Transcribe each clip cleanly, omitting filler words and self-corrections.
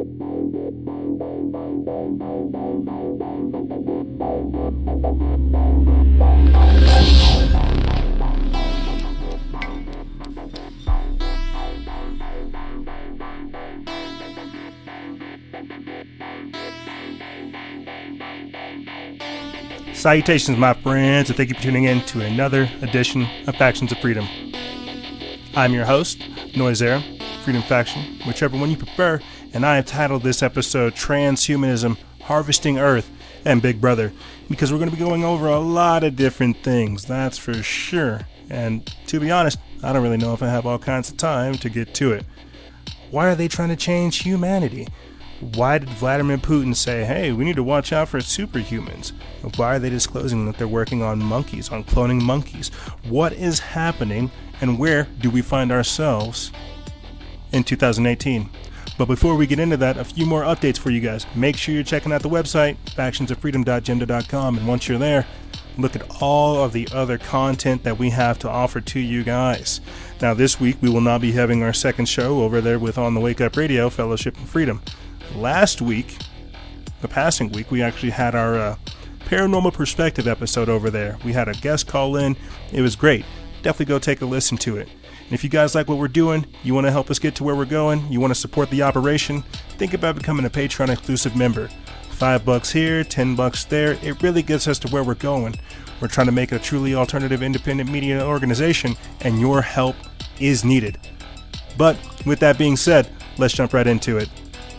Salutations, my friends, and thank you for tuning in to another edition of Factions of Freedom. I'm your host, Noisera, Freedom Faction, whichever one you prefer, and I have titled this episode Transhumanism, Harvesting Earth, and Big Brother, because we're going to be going over a lot of different things, that's for sure. And to be honest, I don't really know if I have all kinds of time to get to it. Why are they trying to change humanity? Why did Vladimir Putin say, hey, we need to watch out for superhumans? Why are they disclosing that they're working on monkeys, on cloning monkeys? What is happening, and where do we find ourselves in 2018? But before we get into that, a few more updates for you guys. Make sure you're checking out the website, factionsoffreedom.genda.com, and once you're there, look at all of the other content that we have to offer to you guys. Now, this week, we will not be having our second show over there with On the Wake Up Radio, Fellowship and Freedom. Last week, the passing week, we actually had our Paranormal Perspective episode over there. We had a guest call in. It was great. Definitely go take a listen to it. And if you guys like what we're doing, you want to help us get to where we're going, you want to support the operation, think about becoming a Patreon exclusive member. $5 here, $10 there. It really gets us to where we're going. We're trying to make a truly alternative independent media organization, and your help is needed. But with that being said, let's jump right into it.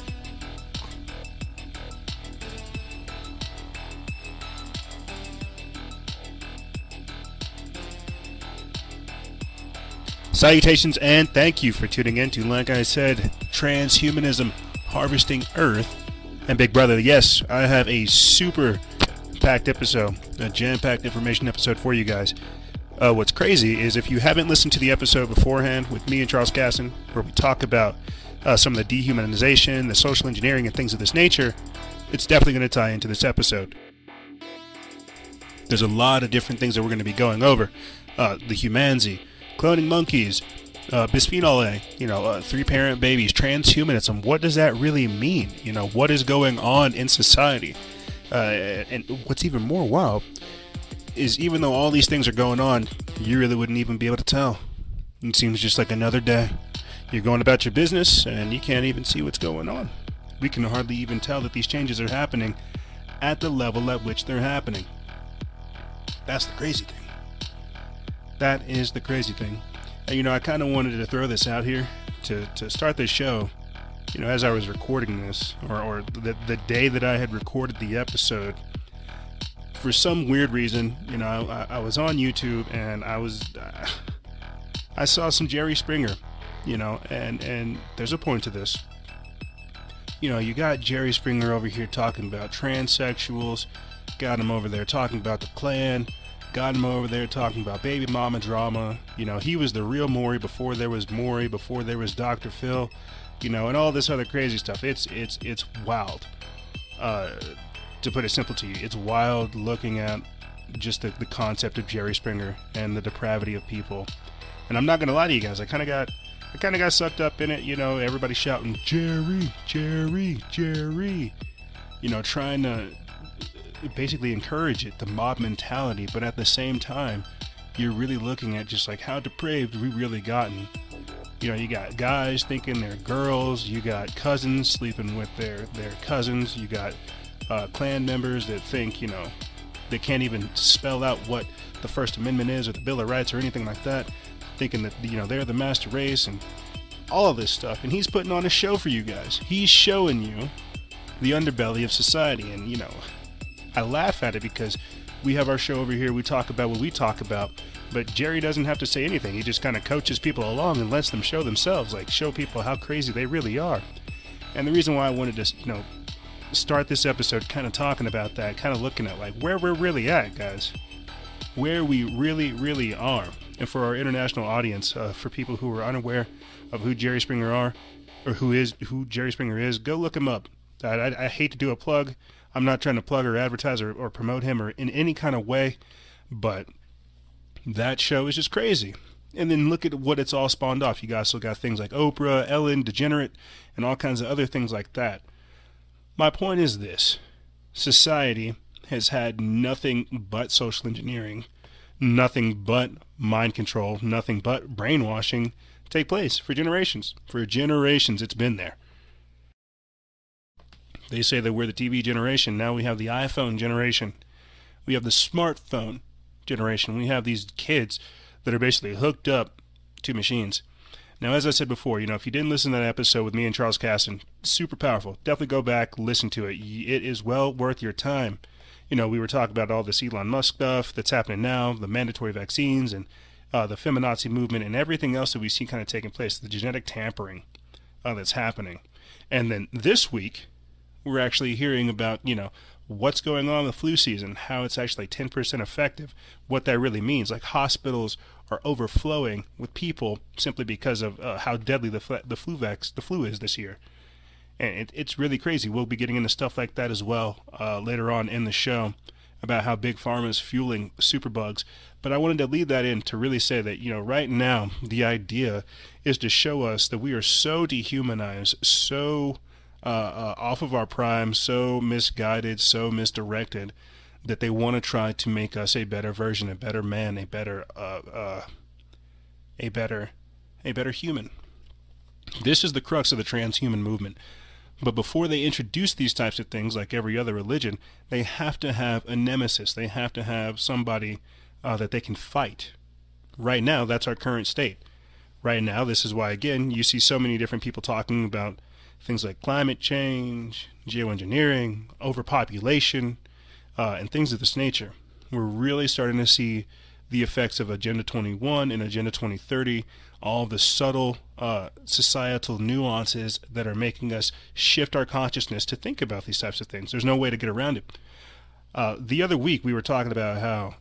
Salutations and thank you for tuning in to, like I said, Transhumanism, Harvesting Earth, and Big Brother. Yes, I have a super packed episode, a jam-packed information episode for you guys. What's crazy is if you haven't listened to the episode beforehand with me and Charles Casson, where we talk about some of the dehumanization, the social engineering, and things of this nature, it's definitely going to tie into this episode. There's a lot of different things that we're going to be going over. The humanity, cloning monkeys, bisphenol A, three-parent babies, transhumanism. What does that really mean? What is going on in society? And what's even more wild is even though all these things are going on, you really wouldn't even be able to tell. It seems just like another day. You're going about your business, and you can't even see what's going on. We can hardly even tell that these changes are happening at the level at which they're happening. That's the crazy thing. That is the crazy thing. And, I kind of wanted to throw this out here to start this show, as I was recording this, or the day that I had recorded the episode. For some weird reason, I was on YouTube and I saw some Jerry Springer, and there's a point to this. You got Jerry Springer over here talking about transsexuals, got him over there talking about the Klan, got him over there talking about baby mama drama. He was the real Maury before there was Maury, before there was Dr. Phil, and all this other crazy stuff. It's wild. To put it simple to you, it's wild looking at just the concept of Jerry Springer and the depravity of people. And I'm not gonna lie to you guys, I kind of got sucked up in it. Everybody shouting Jerry, Jerry, Jerry. Trying to basically encourage it, the mob mentality, but at the same time, you're really looking at just like how depraved we really gotten. You got guys thinking they're girls, you got cousins sleeping with their cousins, you got Klan members that think, they can't even spell out what the First Amendment is or the Bill of Rights or anything like that, thinking that, they're the master race and all of this stuff. And he's putting on a show for you guys. He's showing you the underbelly of society. And, I laugh at it because we have our show over here, we talk about what we talk about, but Jerry doesn't have to say anything. He just kind of coaches people along and lets them show themselves, like show people how crazy they really are. And the reason why I wanted to, start this episode kind of talking about that, kind of looking at like where we're really at, guys, where we really are. And for our international audience, for people who are unaware of who Jerry Springer are, or who Jerry Springer is, go look him up. I hate to do a plug. I'm not trying to plug or advertise or promote him or in any kind of way, but that show is just crazy. And then look at what it's all spawned off. You guys still got things like Oprah, Ellen, Degenerate, and all kinds of other things like that. My point is this. Society has had nothing but social engineering, nothing but mind control, nothing but brainwashing take place for generations. For generations, it's been there. They say that we're the TV generation. Now we have the iPhone generation. We have the smartphone generation. We have these kids that are basically hooked up to machines. Now, as I said before, if you didn't listen to that episode with me and Charles Caston, super powerful. Definitely go back, listen to it. It is well worth your time. We were talking about all this Elon Musk stuff that's happening now, the mandatory vaccines and the feminazi movement and everything else that we see kind of taking place, the genetic tampering that's happening. And then this week, we're actually hearing about, what's going on with flu season, how it's actually 10% effective, what that really means. Like hospitals are overflowing with people simply because of how deadly the flu is this year. And it's really crazy. We'll be getting into stuff like that as well later on in the show about how Big Pharma is fueling superbugs. But I wanted to lead that in to really say that, right now the idea is to show us that we are so dehumanized, so off of our prime, so misguided, so misdirected, that they want to try to make us a better version, a better man, a better human. This is the crux of the transhuman movement. But before they introduce these types of things, like every other religion, they have to have a nemesis. They have to have somebody that they can fight. Right now, that's our current state. Right now, this is why, again, you see so many different people talking about things like climate change, geoengineering, overpopulation, and things of this nature. We're really starting to see the effects of Agenda 21 and Agenda 2030, all the subtle societal nuances that are making us shift our consciousness to think about these types of things. There's no way to get around it. The other week, we were talking about how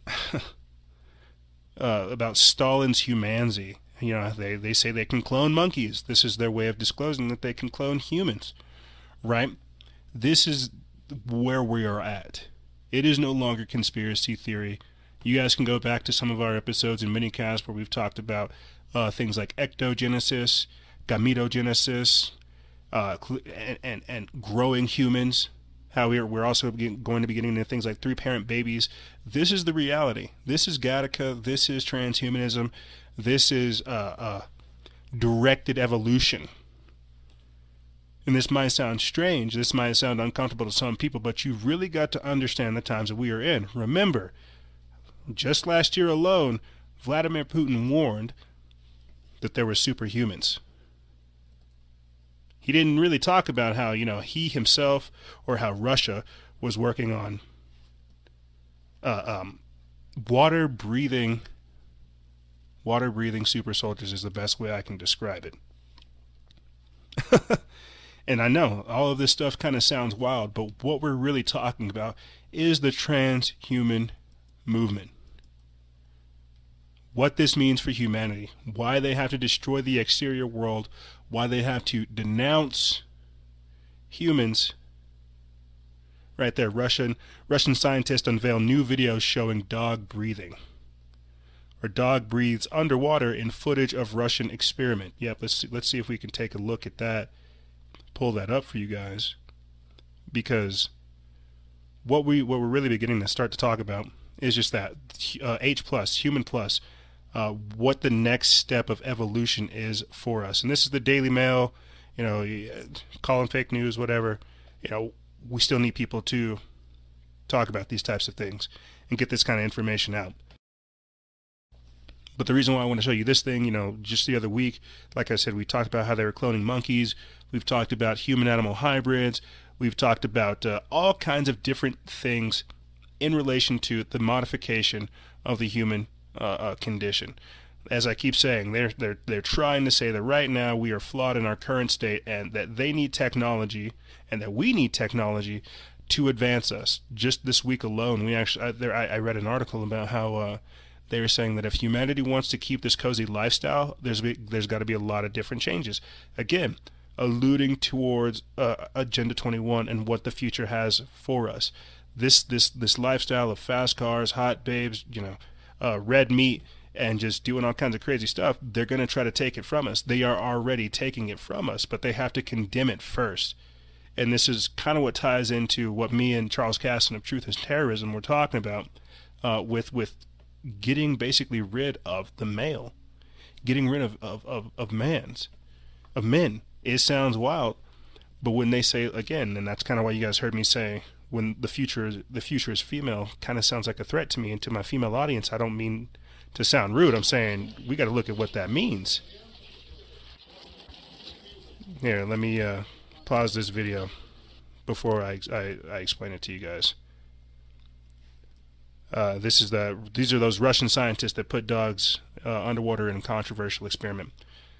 about Stalin's humanity. They say they can clone monkeys. This is their way of disclosing that they can clone humans, right? This is where we are at. It is no longer conspiracy theory. You guys can go back to some of our episodes in minicasts where we've talked about things like ectogenesis, gametogenesis, and growing humans. How we're also going to be getting into things like 3-parent babies. This is the reality. This is Gattaca. This is transhumanism. This is directed evolution. And this might sound strange. This might sound uncomfortable to some people, but you've really got to understand the times that we are in. Remember, just last year alone, Vladimir Putin warned that there were superhumans. He didn't really talk about how, he himself or how Russia was working on water-breathing super soldiers is the best way I can describe it. And I know all of this stuff kind of sounds wild, but what we're really talking about is the transhuman movement. What this means for humanity, why they have to destroy the exterior world, why they have to denounce humans. Right there, Russian scientists unveil new videos showing dog breathing. Or dog breathes underwater in footage of Russian experiment. Yep, let's see if we can take a look at that. Pull that up for you guys. Because what we're really beginning to start to talk about is just that H+, human plus, what the next step of evolution is for us. And this is the Daily Mail, call them fake news, whatever. We still need people to talk about these types of things and get this kind of information out. But the reason why I want to show you this thing, just the other week, like I said, we talked about how they were cloning monkeys. We've talked about human-animal hybrids. We've talked about all kinds of different things in relation to the modification of the human condition. As I keep saying, they're trying to say that right now we are flawed in our current state and that they need technology and that we need technology to advance us. Just this week alone, I read an article about how they were saying that if humanity wants to keep this cozy lifestyle, there's got to be a lot of different changes. Again, alluding towards Agenda 21 and what the future has for us. This lifestyle of fast cars, hot babes, red meat, and just doing all kinds of crazy stuff, they're going to try to take it from us. They are already taking it from us, but they have to condemn it first. And this is kind of what ties into what me and Charles Caston of Truth is Terrorism were talking about, with getting basically rid of the male, getting rid of men. It sounds wild, but when they say, again, and that's kind of why you guys heard me say, when the future is female, kind of sounds like a threat to me and to my female audience. I don't mean to sound rude. I'm saying we got to look at what that means. Here, let me pause this video before I explain it to you guys. These are those Russian scientists that put dogs underwater in a controversial experiment.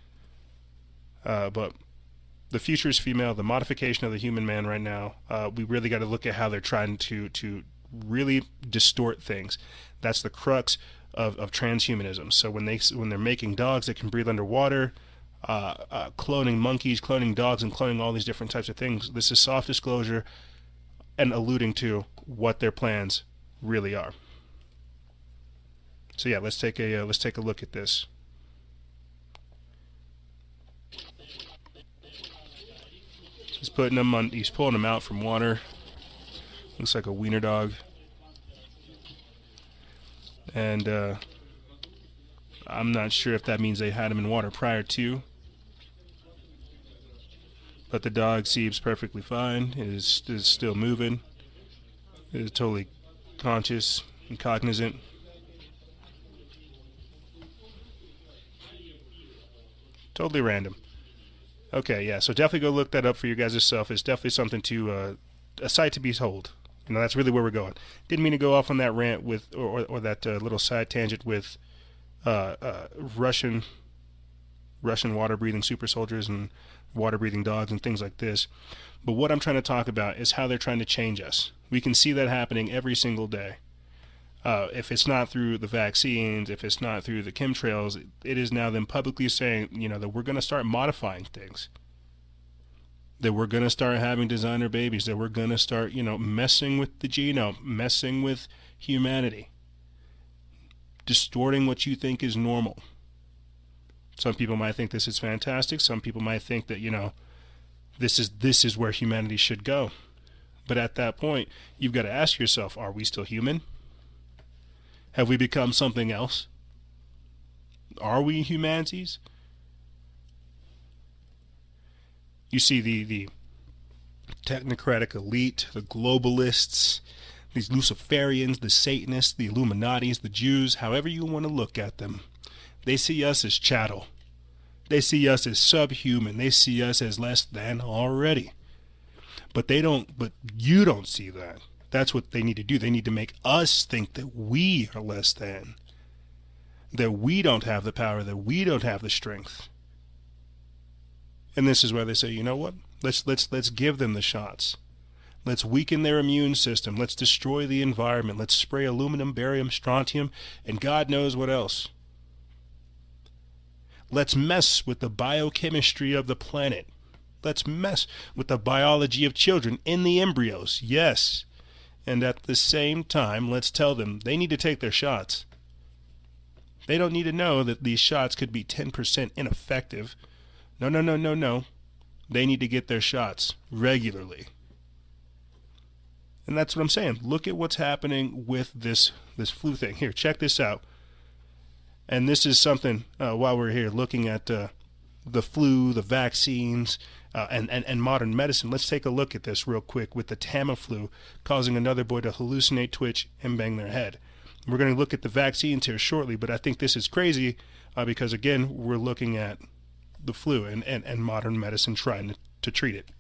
But the future is female. The modification of the human man right now. We really got to look at how they're trying to really distort things. That's the crux of transhumanism. So when they're making dogs that can breathe underwater, cloning monkeys, cloning dogs, and cloning all these different types of things, this is soft disclosure and alluding to what their plans really are. So yeah, let's take a look at this. He's putting them on. He's pulling them out from water. Looks like a wiener dog. And I'm not sure if that means they had him in water prior to. But the dog seems perfectly fine. It is still moving. It is totally conscious and cognizant. Totally random. Okay, yeah, so definitely go look that up for you guys yourself. It's definitely something to, a sight to behold. You know, that's really where we're going. Didn't mean to go off on that rant with, or that little side tangent with Russian water-breathing super soldiers and water-breathing dogs and things like this. But what I'm trying to talk about is how they're trying to change us. We can see that happening every single day. If it's not through the vaccines, if it's not through the chemtrails, it is now them publicly saying, you know, that we're going to start modifying things. That we're going to start having designer babies. That we're going to start, you know, messing with the genome, messing with humanity. Distorting what you think is normal. Some people might think this is fantastic. Some people might think that, you know, this is where humanity should go. But at that point, you've got to ask yourself, are we still human? Have we become something else? Are we humanities? You see the technocratic elite, the globalists, these Luciferians, the Satanists, the Illuminatis, the Jews, however you want to look at them. They see us as chattel. They see us as subhuman. They see us as less than already. But you don't see that. That's what they need to do. They need to make us think that we are less than. That we don't have the power, that we don't have the strength. And this is where they say, you know what? Let's give them the shots. Let's weaken their immune system. Let's destroy the environment. Let's spray aluminum, barium, strontium, and God knows what else. Let's mess with the biochemistry of the planet. Let's mess with the biology of children in the embryos. Yes. And at the same time, let's tell them they need to take their shots. They don't need to know that these shots could be 10% ineffective. No. They need to get their shots regularly. And that's what I'm saying. Look at what's happening with this flu thing. Here, check this out. And this is something, while we're here looking at the flu, the vaccines, and modern medicine, let's take a look at this real quick with the Tamiflu causing another boy to hallucinate, twitch, and bang their head. We're going to look at the vaccines here shortly, but I think this is crazy because, again, we're looking at the flu and modern medicine trying to treat it.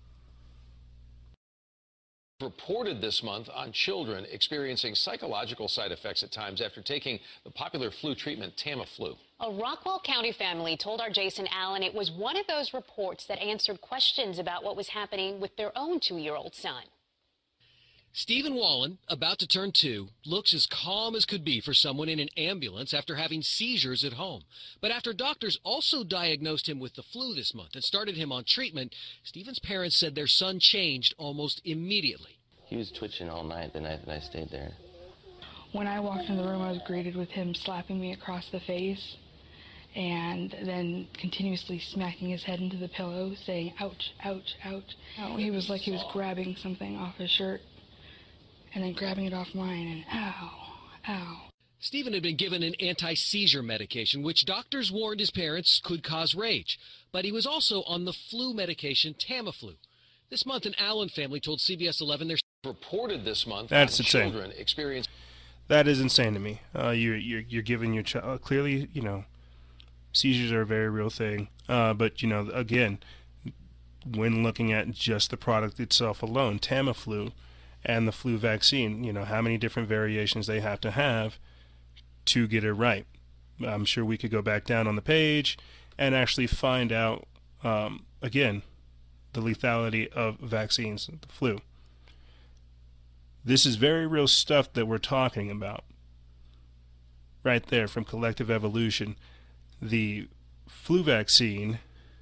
Reported this month on children experiencing psychological side effects at times after taking the popular flu treatment Tamiflu. A Rockwall County family told our Jason Allen it was one of those reports that answered questions about what was happening with their own 2-year-old son. Stephen Wallen, about to turn 2, looks as calm as could be for someone in an ambulance after having seizures at home. But after doctors also diagnosed him with the flu this month and started him on treatment, Stephen's parents said their son changed almost immediately. He was twitching all night the night that I stayed there. When I walked in the room, I was greeted with him slapping me across the face and then continuously smacking his head into the pillow, saying, ouch, ouch, ouch. Oh, he was like he was grabbing something off his shirt and then grabbing it off mine, and ow, ow. Stephen had been given an anti-seizure medication, which doctors warned his parents could cause rage. But he was also on the flu medication Tamiflu. This month, an Allen family told CBS 11 they're reported this month That's on insane. children experience. That is insane to me. You're giving your child, clearly, seizures are a very real thing. But, again, when looking at just the product itself alone, Tamiflu and the flu vaccine, how many different variations they have to get it right. I'm sure we could go back down on the page and actually find out, again, the lethality of vaccines, the flu. This is very real stuff that we're talking about. Right there from Collective Evolution. The flu vaccine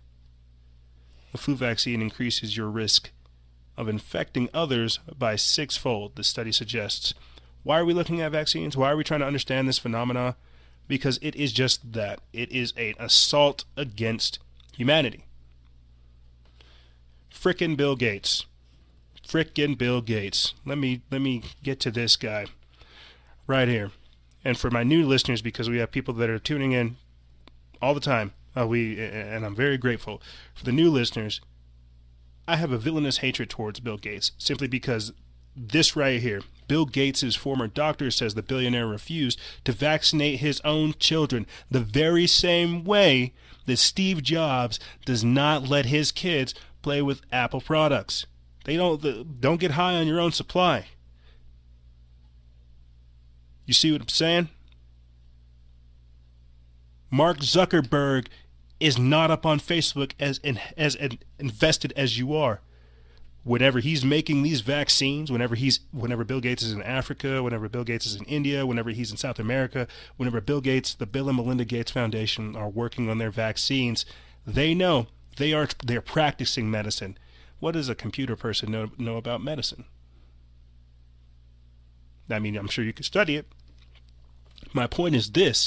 increases your risk of infecting others by 6-fold, the study suggests. Why are we looking at vaccines? Why are we trying to understand this phenomena? Because it is just that. It is an assault against humanity. Frickin' Bill Gates. Frickin' Bill Gates. Let me get to this guy right here. And for my new listeners, because we have people that are tuning in all the time, and I'm very grateful. For the new listeners, I have a villainous hatred towards Bill Gates simply because this right here, Bill Gates' former doctor says the billionaire refused to vaccinate his own children the very same way that Steve Jobs does not let his kids play with Apple products. They don't get high on your own supply. You see what I'm saying? Mark Zuckerberg is not up on Facebook as invested as you are. Whenever he's making these vaccines, whenever Bill Gates is in Africa, whenever Bill Gates is in India, whenever he's in South America, whenever Bill Gates, the Bill and Melinda Gates Foundation are working on their vaccines, they know they're practicing medicine. What does a computer person know about medicine? I mean, I'm sure you could study it. My point is this: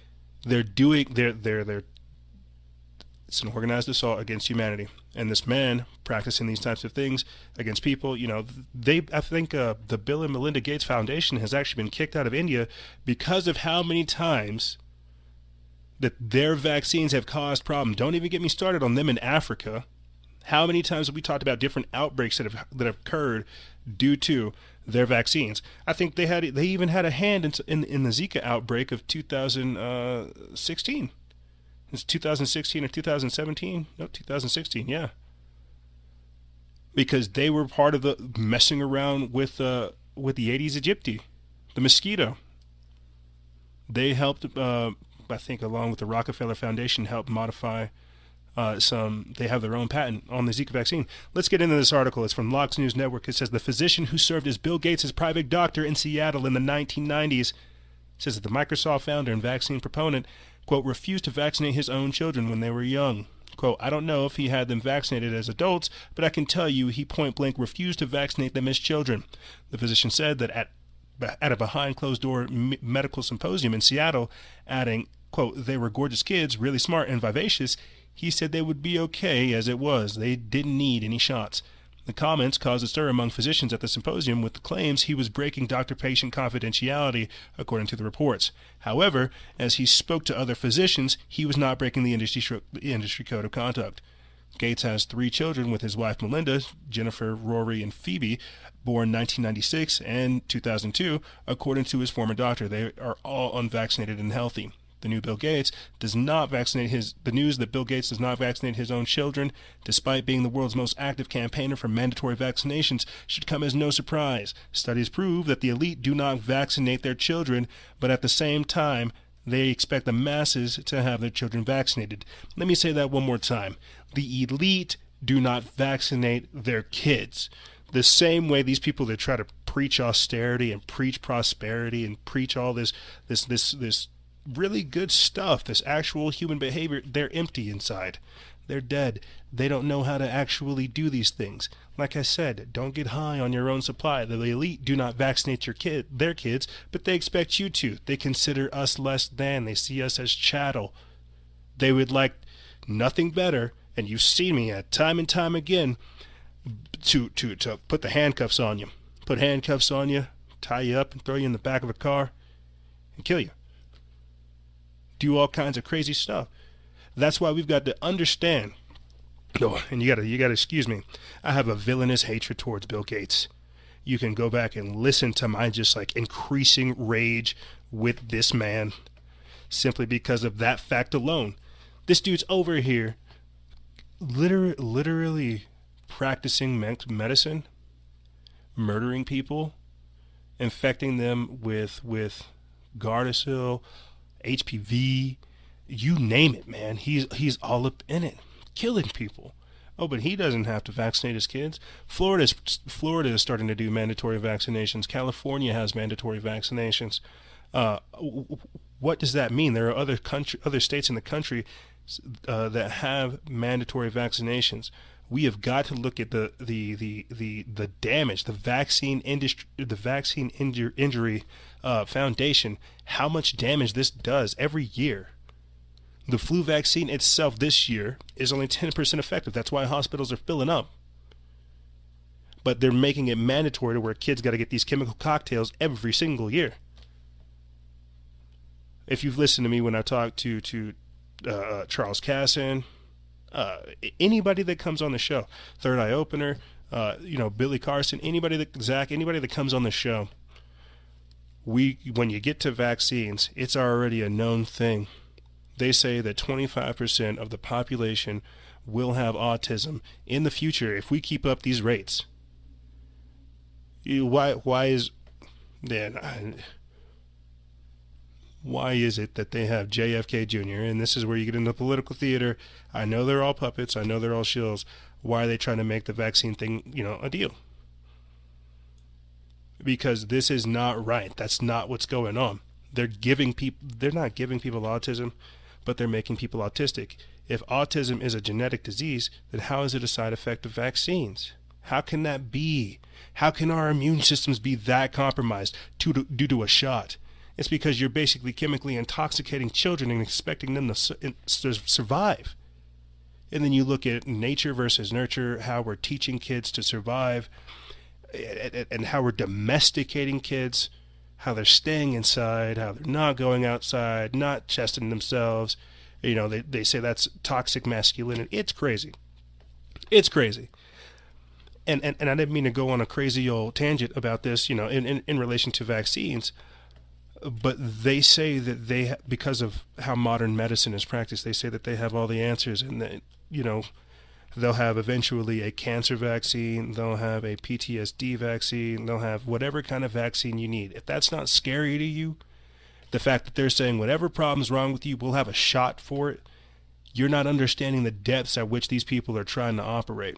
it's an organized assault against humanity. And this man practicing these types of things against people, I think the Bill and Melinda Gates Foundation has actually been kicked out of India because of how many times that their vaccines have caused problems. Don't even get me started on them in Africa. How many times have we talked about different outbreaks that have occurred due to their vaccines? I think they even had a hand in the Zika outbreak of 2016. It's 2016 or 2017? No, 2016, yeah. Because they were part of the messing around with the Aedes aegypti, the mosquito. They helped, I think, along with the Rockefeller Foundation, help modify they have their own patent on the Zika vaccine. Let's get into this article. It's from Locks News Network. It says the physician who served as Bill Gates' private doctor in Seattle in the 1990s says that the Microsoft founder and vaccine proponent, quote, refused to vaccinate his own children when they were young. Quote, I don't know if he had them vaccinated as adults, but I can tell you he point blank refused to vaccinate them as children. The physician said that at a behind closed door medical symposium in Seattle, adding, quote, they were gorgeous kids, really smart and vivacious. He said they would be okay as it was. They didn't need any shots. The comments caused a stir among physicians at the symposium with the claims he was breaking doctor-patient confidentiality, according to the reports. However, as he spoke to other physicians, he was not breaking the industry code of conduct. Gates has 3 children with his wife Melinda, Jennifer, Rory, and Phoebe, born 1996 and 2002, according to his former doctor. They are all unvaccinated and healthy. The news that Bill Gates does not vaccinate his own children, despite being the world's most active campaigner for mandatory vaccinations, should come as no surprise. Studies prove that the elite do not vaccinate their children, but at the same time, they expect the masses to have their children vaccinated. Let me say that one more time. The elite do not vaccinate their kids. The same way these people that try to preach austerity and preach prosperity and preach all this really good stuff, this actual human behavior, they're empty inside. They're dead. They don't know how to actually do these things. Like I said, don't get high on your own supply. The elite do not vaccinate their kids, but they expect you to. They consider us less than. They see us as chattel. They would like nothing better, and you've seen me at time and time again, to put the handcuffs on you. Put handcuffs on you, tie you up, and throw you in the back of a car, and kill you. Do all kinds of crazy stuff. That's why we've got to understand. Oh, and you gotta excuse me. I have a villainous hatred towards Bill Gates. You can go back and listen to my just like increasing rage with this man, simply because of that fact alone. This dude's over here, literally practicing medicine, murdering people, infecting them with Gardasil, HPV. You name it, man. He's all up in it, killing people. Oh, but he doesn't have to vaccinate his kids. Florida is starting to do mandatory vaccinations. California has mandatory vaccinations. What does that mean? There are other states in the country that have mandatory vaccinations. We have got to look at the damage, the vaccine industry, the vaccine injury foundation. How much damage this does every year. The flu vaccine itself this year is only 10% effective. That's why hospitals are filling up. But they're making it mandatory to where kids got to get these chemical cocktails every single year. If you've listened to me when I talk to Charles Casson, anybody that comes on the show, Third Eye Opener, Billy Carson, anybody that comes on the show, when you get to vaccines, it's already a known thing. They say that 25% of the population will have autism in the future if we keep up these rates. Why is it that they have JFK Jr., and this is where you get into political theater? I know they're all puppets. I know they're all shills. Why are they trying to make the vaccine thing, a deal? Because this is not right. That's not what's going on. They're not giving people autism, but they're making people autistic. If autism is a genetic disease, then how is it a side effect of vaccines? How can that be? How can our immune systems be that compromised due to a shot? It's because you're basically chemically intoxicating children and expecting them to survive. And then you look at nature versus nurture, how we're teaching kids to survive, and how we're domesticating kids, how they're staying inside, how they're not going outside, not testing themselves. They say that's toxic masculinity. It's crazy. It's crazy. And I didn't mean to go on a crazy old tangent about this, in relation to vaccines. But they say that because of how modern medicine is practiced, they say that they have all the answers, and that, they'll have eventually a cancer vaccine, they'll have a PTSD vaccine, they'll have whatever kind of vaccine you need. If that's not scary to you, the fact that they're saying whatever problem's wrong with you, we'll have a shot for it, you're not understanding the depths at which these people are trying to operate.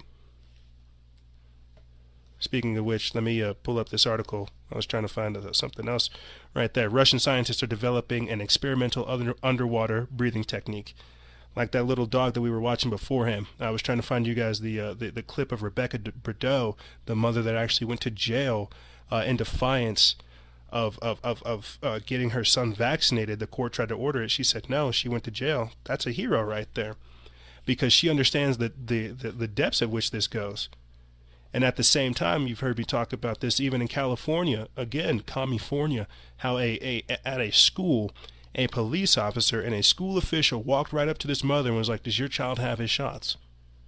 Speaking of which, let me pull up this article. I was trying to find something else right there. Russian scientists are developing an experimental underwater breathing technique. Like that little dog that we were watching beforehand. I was trying to find you guys the clip of Rebecca Bordeaux, the mother that actually went to jail in defiance of getting her son vaccinated. The court tried to order it. She said no. She went to jail. That's a hero right there, because she understands the depths at which this goes. And at the same time, you've heard me talk about this even in California, again, California, how at a school, a police officer and a school official walked right up to this mother and was like, does your child have his shots?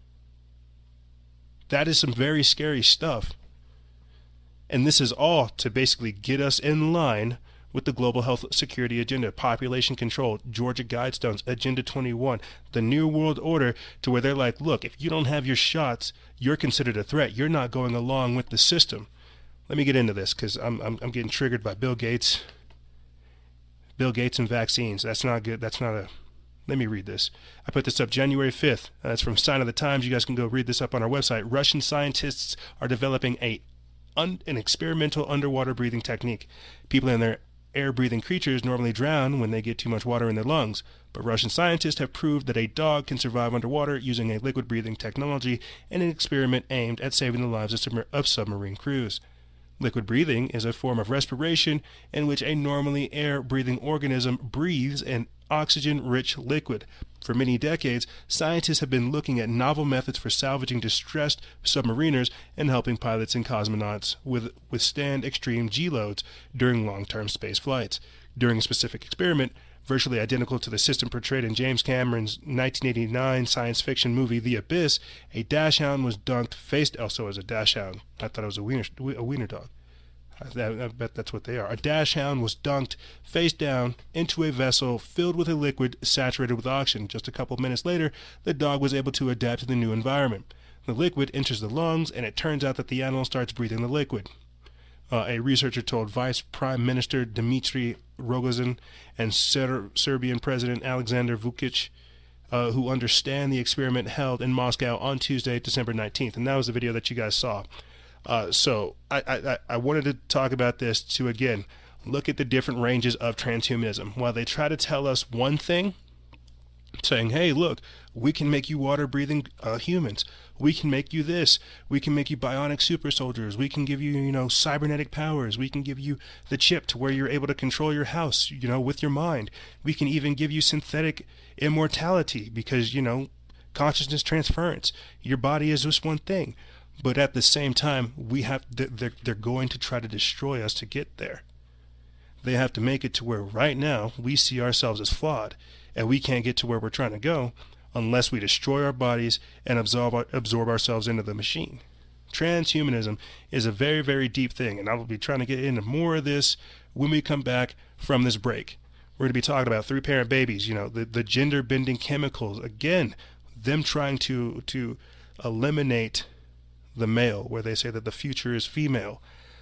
That is some very scary stuff. And this is all to basically get us in line with the global health security agenda, population control, Georgia Guidestones, Agenda 21, the New World Order, to where they're like, look, if you don't have your shots, you're considered a threat. You're not going along with the system. Let me get into this, because I'm getting triggered by Bill Gates. Bill Gates and vaccines. That's not good. Let me read this. I put this up January 5th. That's from Sign of the Times. You guys can go read this up on our website. Russian scientists are developing an experimental underwater breathing technique. People in their air-breathing creatures normally drown when they get too much water in their lungs, but Russian scientists have proved that a dog can survive underwater using a liquid-breathing technology in an experiment aimed at saving the lives of submarine crews. Liquid breathing is a form of respiration in which a normally air-breathing organism breathes an oxygen-rich liquid. For many decades, scientists have been looking at novel methods for salvaging distressed submariners and helping pilots and cosmonauts withstand extreme G-loads during long-term space flights. During a specific experiment, virtually identical to the system portrayed in James Cameron's 1989 science fiction movie The Abyss, a dachshund was dunked face... Also as a dachshund. I thought it was a wiener dog. I bet that's what they are. A dachshund was dunked face down into a vessel filled with a liquid saturated with oxygen. Just a couple minutes later, the dog was able to adapt to the new environment. The liquid enters the lungs, and it turns out that the animal starts breathing the liquid. A researcher told Vice Prime Minister Dmitry Rogozin and Serbian President Alexander Vučić, who understand the experiment held in Moscow on Tuesday, December 19th. And that was the video that you guys saw. So I wanted to talk about this to, again, look at the different ranges of transhumanism. While they try to tell us one thing, saying, hey, look, we can make you water-breathing humans. We can make you this. We can make you bionic super soldiers. We can give you, cybernetic powers. We can give you the chip to where you're able to control your house, with your mind. We can even give you synthetic immortality because, consciousness transference. Your body is just one thing. But at the same time, they're going to try to destroy us to get there. They have to make it to where right now we see ourselves as flawed, and we can't get to where we're trying to go unless we destroy our bodies and absorb ourselves into the machine. Transhumanism is a very, very deep thing, and I will be trying to get into more of this when we come back from this break. We're going to be talking about three-parent babies, the gender-bending chemicals, again, them trying to eliminate the male, where they say that the future is female,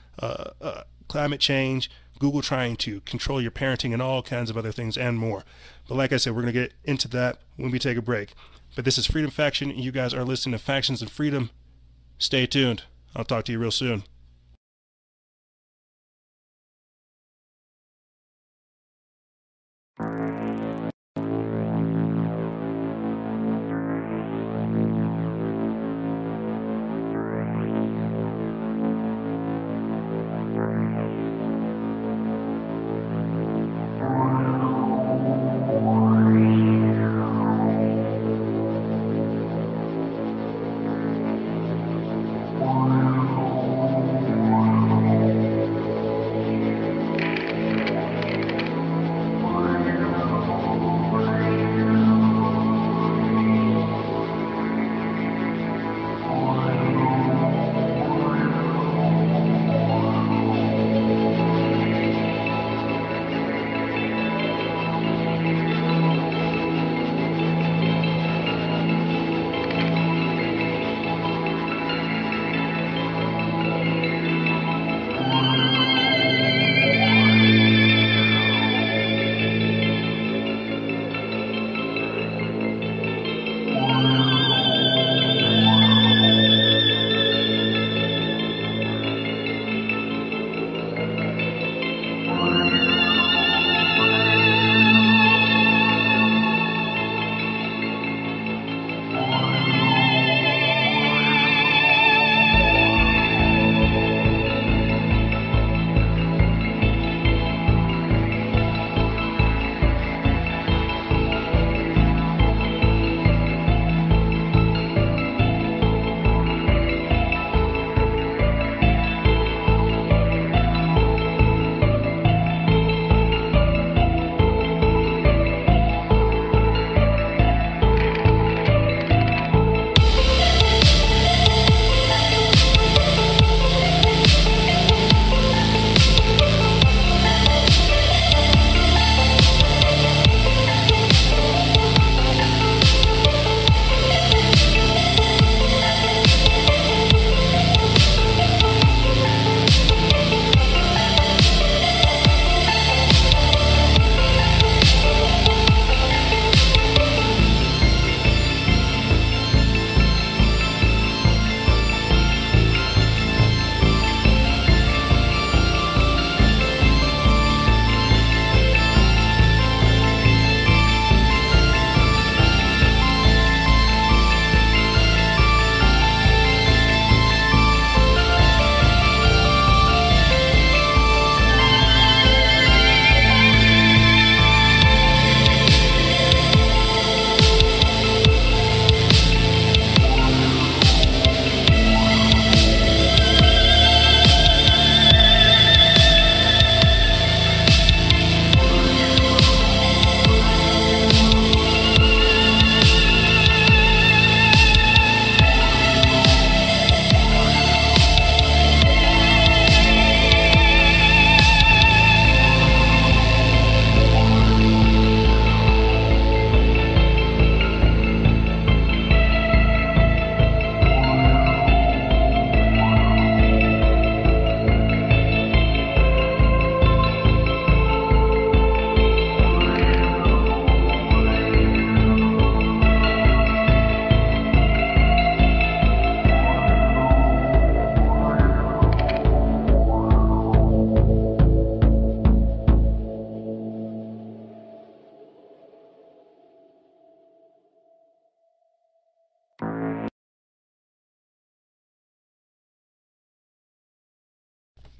climate change, Google trying to control your parenting, and all kinds of other things and more. But like I said, we're going to get into that when we take a break. But this is Freedom Faction. You guys are listening to Factions of Freedom. Stay tuned. I'll talk to you real soon.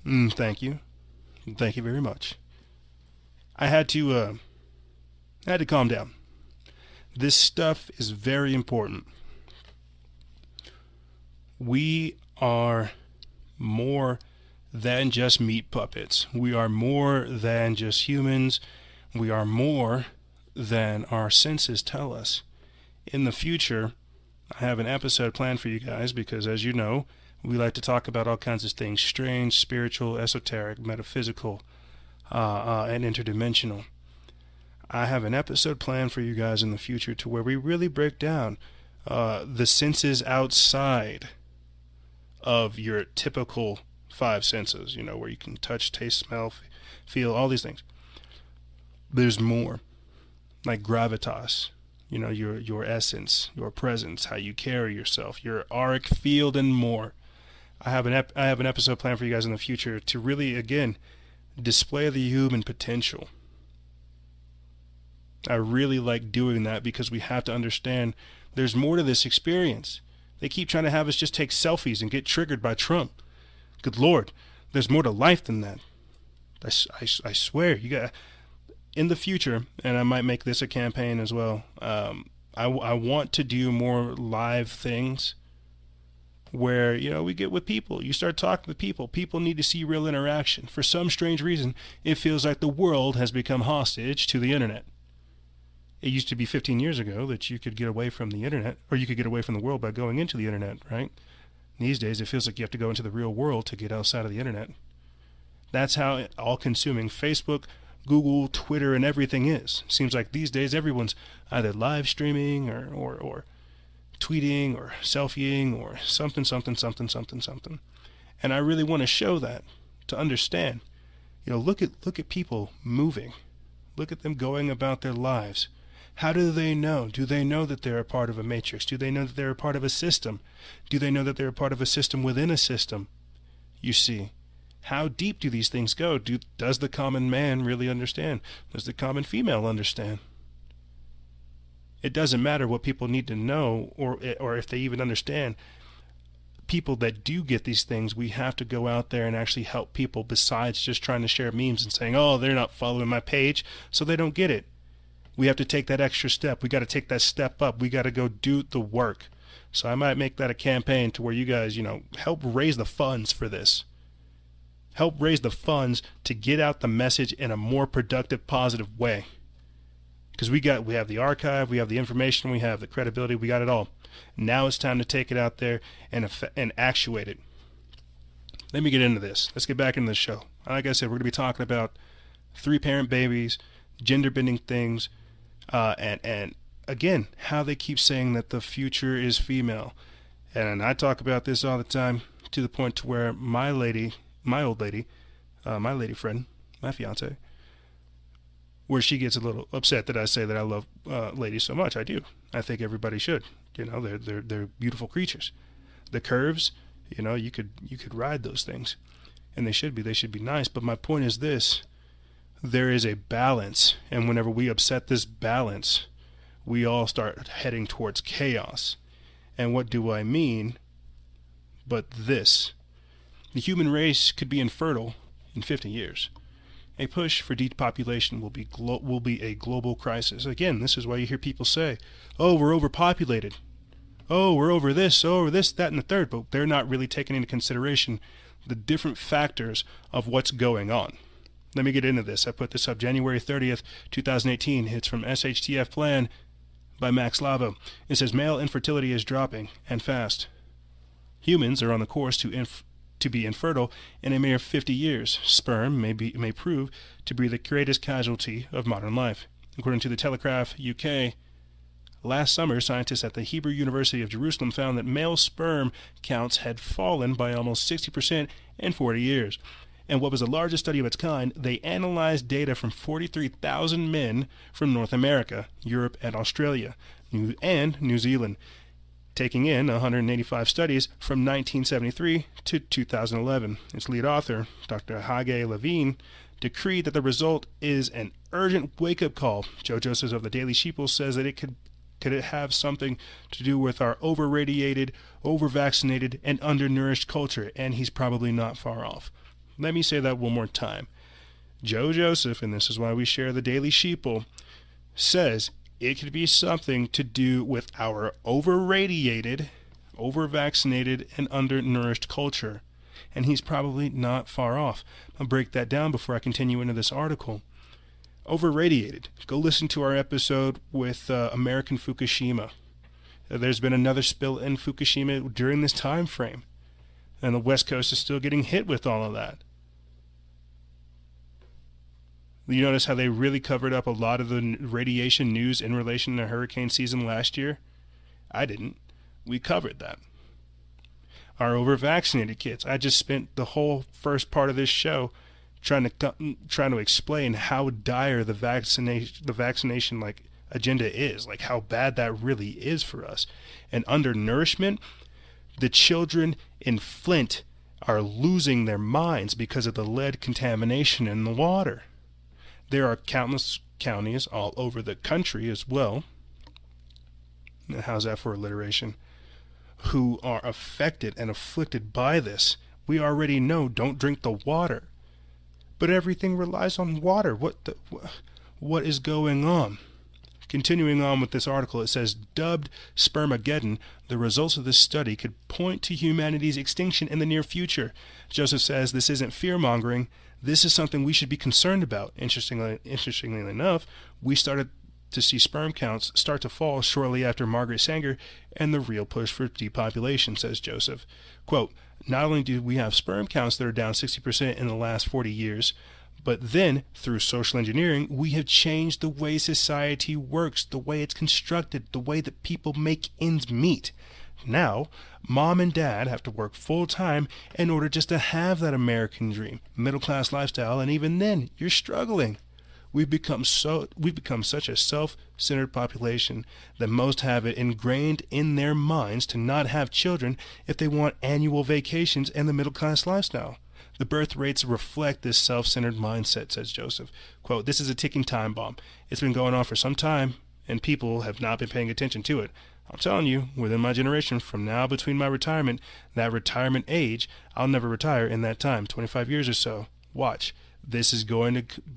Thank you. Thank you very much. I had to calm down. This stuff is very important. We are more than just meat puppets. We are more than just humans. We are more than our senses tell us. In the future, I have an episode planned for you guys because, as you know, we like to talk about all kinds of things: strange, spiritual, esoteric, metaphysical, and interdimensional. I have an episode planned for you guys in the future to where we really break down the senses outside of your typical five senses, you know, where you can touch, taste, smell, feel, all these things. There's more, like gravitas, you know, your essence, your presence, how you carry yourself, your auric field, and more. I have an episode planned for you guys in the future to really, again, display the human potential. I really like doing that because we have to understand there's more to this experience. They keep trying to have us just take selfies and get triggered by Trump. Good Lord, there's more to life than that. I swear, you got in the future, and I might make this a campaign as well. I want to do more live things where, you know, we get with people. You start talking to people. People need to see real interaction. For some strange reason, it feels like the world has become hostage to the internet. It used to be 15 years ago that you could get away from the internet, or you could get away from the world by going into the internet, right? These days, it feels like you have to go into the real world to get outside of the internet. That's how all-consuming Facebook, Google, Twitter, and everything is. It seems like these days everyone's either live streaming or tweeting or selfieing or something. And I really want to show that, to understand. You know, look at people moving. Look at them going about their lives. How do they know? Do they know that they're a part of a matrix? Do they know that they're a part of a system? Do they know that they're a part of a system within a system? You see, how deep do these things go? Does the common man really understand? Does the common female understand? It doesn't matter what people need to know or if they even understand. People that do get these things, we have to go out there and actually help people besides just trying to share memes and saying, oh, they're not following my page, so they don't get it. We have to take that extra step. We got to take that step up. We got to go do the work. So I might make that a campaign to where you guys, you know, help raise the funds for this. Help raise the funds to get out the message in a more productive, positive way. Because we have the archive, we have the information, we have the credibility, we got it all. Now it's time to take it out there and actuate it. Let me get into this. Let's get back into the show. Like I said, we're going to be talking about 3-parent babies, gender-bending things, and again, how they keep saying that the future is female. And I talk about this all the time to the point to where my lady friend, my fiance, where she gets a little upset that I say that I love ladies so much. I do. I think everybody should. You know, they're beautiful creatures. The curves, you know, you could ride those things, and they should be nice. But my point is this: there is a balance, and whenever we upset this balance, we all start heading towards chaos. And what do I mean? But this: the human race could be infertile in 50 years. A push for depopulation will be a global crisis. Again, this is why you hear people say, oh, we're overpopulated. Oh, we're over this, that, and the third. But they're not really taking into consideration the different factors of what's going on. Let me get into this. I put this up January 30th, 2018. It's from SHTF Plan by Max Lavo. It says, male infertility is dropping, and fast. Humans are on the course to be infertile in a mere 50 years. Sperm may prove to be the greatest casualty of modern life. According to the Telegraph UK, last summer, scientists at the Hebrew University of Jerusalem found that male sperm counts had fallen by almost 60% in 40 years. And what was the largest study of its kind, they analyzed data from 43,000 men from North America, Europe, and Australia, and New Zealand, taking in 185 studies from 1973 to 2011. Its lead author, Dr. Hage Levine, decreed that the result is an urgent wake-up call. Joe Joseph of the Daily Sheeple says that it could it have something to do with our over-radiated, over-vaccinated, and undernourished culture, and he's probably not far off. Let me say that one more time. Joe Joseph, and this is why we share the Daily Sheeple, says it could be something to do with our over-radiated, over-vaccinated, and undernourished culture. And he's probably not far off. I'll break that down before I continue into this article. Over-radiated. Go listen to our episode with American Fukushima. There's been another spill in Fukushima during this time frame. And the West Coast is still getting hit with all of that. You notice how they really covered up a lot of the radiation news in relation to hurricane season last year? I didn't. We covered that. Our over-vaccinated kids. I just spent the whole first part of this show trying to explain how dire the vaccination like agenda is, like how bad that really is for us. And undernourishment, the children in Flint are losing their minds because of the lead contamination in the water. There are countless counties all over the country as well. How's that for alliteration? Who are affected and afflicted by this. We already know, don't drink the water. But everything relies on water. What is going on? Continuing on with this article, it says, dubbed Spermageddon, the results of this study could point to humanity's extinction in the near future. Joseph says this isn't fear-mongering. This is something we should be concerned about. Interestingly enough, we started to see sperm counts start to fall shortly after Margaret Sanger and the real push for depopulation, says Joseph. Quote, not only do we have sperm counts that are down 60% in the last 40 years, but then, through social engineering, we have changed the way society works, the way it's constructed, the way that people make ends meet. Now, mom and dad have to work full-time in order just to have that American dream, middle-class lifestyle, and even then, you're struggling. We've become such a self-centered population that most have it ingrained in their minds to not have children if they want annual vacations and the middle-class lifestyle. The birth rates reflect this self-centered mindset, says Joseph. Quote, this is a ticking time bomb. It's been going on for some time, and people have not been paying attention to it. I'm telling you, within my generation, from now between my retirement, that retirement age, I'll never retire in that time, 25 years or so. Watch. This is going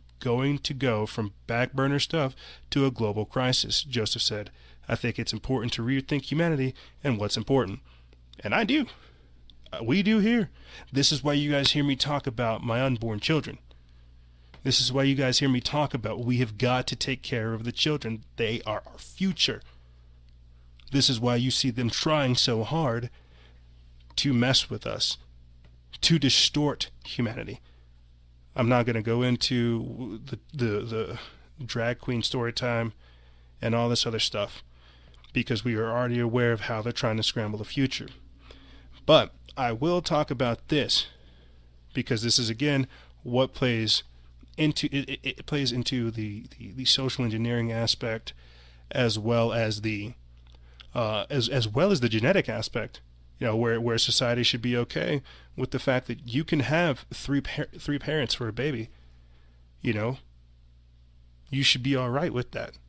to go from back burner stuff to a global crisis, Joseph said. I think it's important to rethink humanity and what's important. And I do. We do here. This is why you guys hear me talk about my unborn children. This is why you guys hear me talk about we have got to take care of the children. They are our future. This is why you see them trying so hard to mess with us, to distort humanity. I'm not going to go into the drag queen story time and all this other stuff because we are already aware of how they're trying to scramble the future. But I will talk about this because this is again what plays into it plays into the social engineering aspect as well as the genetic aspect. You know, where society should be okay with the fact that you can have three parents for a baby. You know, you should be all right with that.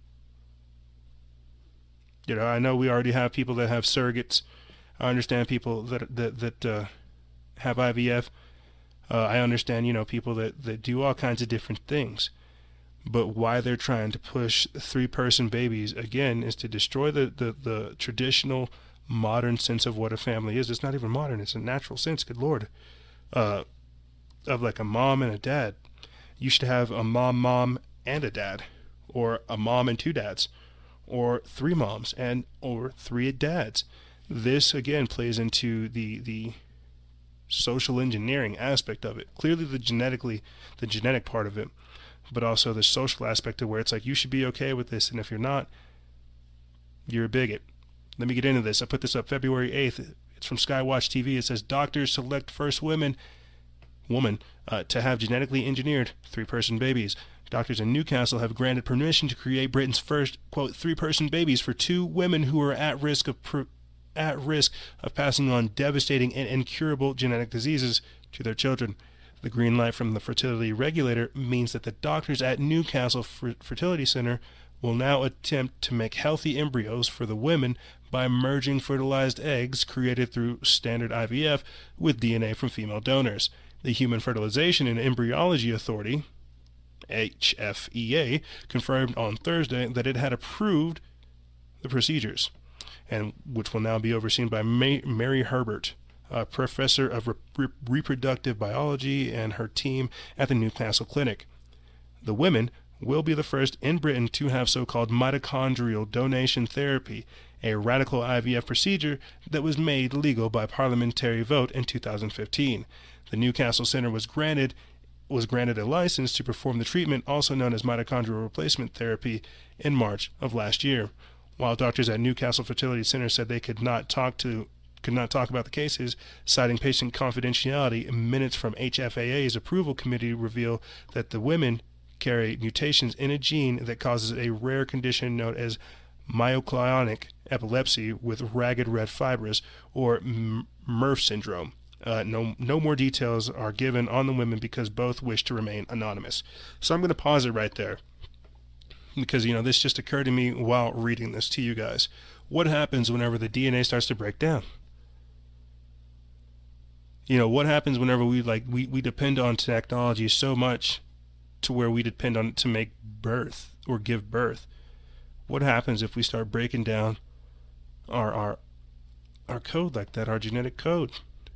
You know, I know we already have people that have surrogates. I understand people that have IVF. I understand, you know, people that do all kinds of different things. But why they're trying to push 3-person babies, again, is to destroy the traditional modern sense of what a family is. It's not even modern. It's a natural sense, good Lord, of like a mom and a dad. You should have a mom, and a dad, or a mom and 2 dads, or 3 moms or 3 dads. This, again, plays into the social engineering aspect of it. Clearly the genetic part of it, but also the social aspect of where it's like you should be okay with this, and if you're not, you're a bigot. Let me get into this. I put this up February 8th. It's from Skywatch TV. It says, doctors select first woman to have genetically engineered 3-person babies. Doctors in Newcastle have granted permission to create Britain's first, quote, 3-person babies for 2 women who are at risk of passing on devastating and incurable genetic diseases to their children. The green light from the fertility regulator means that the doctors at Newcastle Fertility Center will now attempt to make healthy embryos for the women by merging fertilized eggs created through standard IVF with DNA from female donors. The Human Fertilization and Embryology Authority, HFEA, confirmed on Thursday that it had approved the procedures, and which will now be overseen by Mary Herbert, a professor of reproductive biology, and her team at the Newcastle Clinic. The women will be the first in Britain to have so-called mitochondrial donation therapy, a radical IVF procedure that was made legal by parliamentary vote in 2015. The Newcastle Center was granted a license to perform the treatment, also known as mitochondrial replacement therapy, in March of last year. While doctors at Newcastle Fertility Center said they could not talk about the cases, citing patient confidentiality, minutes from HFAA's approval committee reveal that the women carry mutations in a gene that causes a rare condition known as myoclonic epilepsy with ragged red fibers, or MERS syndrome. No more details are given on the women because both wish to remain anonymous. So I'm going to pause it right there, because this just occurred to me while reading this to you guys. What happens whenever the DNA starts to break down? What happens whenever we depend on technology so much to where we depend on it to make birth or give birth? What happens if we start breaking down our code like that, our genetic code?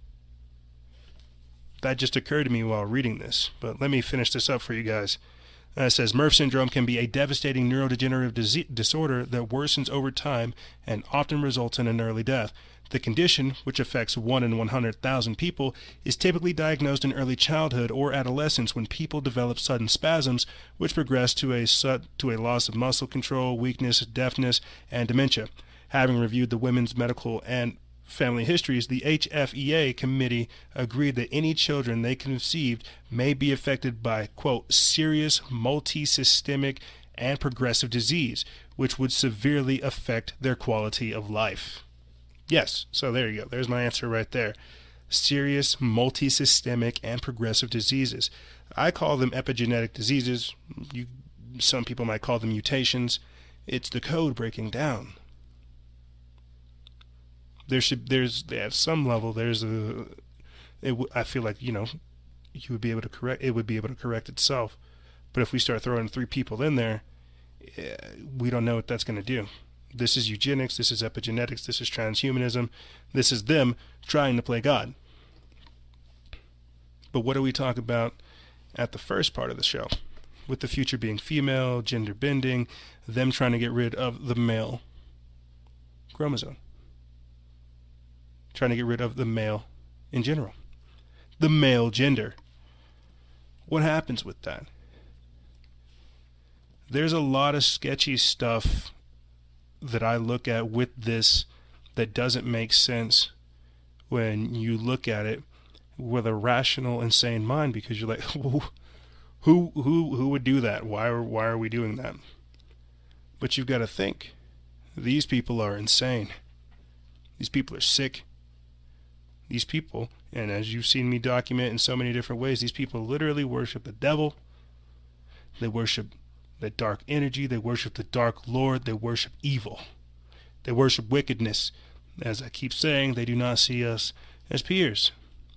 That just occurred to me while reading this, but let me finish this up for you guys. It says MERS syndrome can be a devastating neurodegenerative disorder that worsens over time and often results in an early death. The condition, which affects 1 in 100,000 people, is typically diagnosed in early childhood or adolescence when people develop sudden spasms, which progress to a loss of muscle control, weakness, deafness, and dementia. Having reviewed the women's medical and family histories, the HFEA committee agreed that any children they conceived may be affected by, quote, serious multisystemic and progressive disease, which would severely affect their quality of life. Yes, so there you go. There's my answer right there. Serious multisystemic and progressive diseases. I call them epigenetic diseases. Some people might call them mutations. It's the code breaking down. At some level, I feel like, you would be able to correct, it would be able to correct itself. But if we start throwing 3 people in there, we don't know what that's going to do. This is eugenics, this is epigenetics, this is transhumanism, this is them trying to play God. But what do we talk about at the first part of the show? With the future being female, gender bending, them trying to get rid of the male chromosome. Trying to get rid of the male in general. The male gender. What happens with that? There's a lot of sketchy stuff that I look at with this that doesn't make sense when you look at it with a rational, insane mind, because you're like, who would do that? Why are we doing that? But you've got to think, these people are insane. These people are sick. These people, and as you've seen me document in so many different ways, these people literally worship the devil. They worship the dark energy. They worship the dark lord. They worship evil. They worship wickedness. As I keep saying, they do not see us as peers.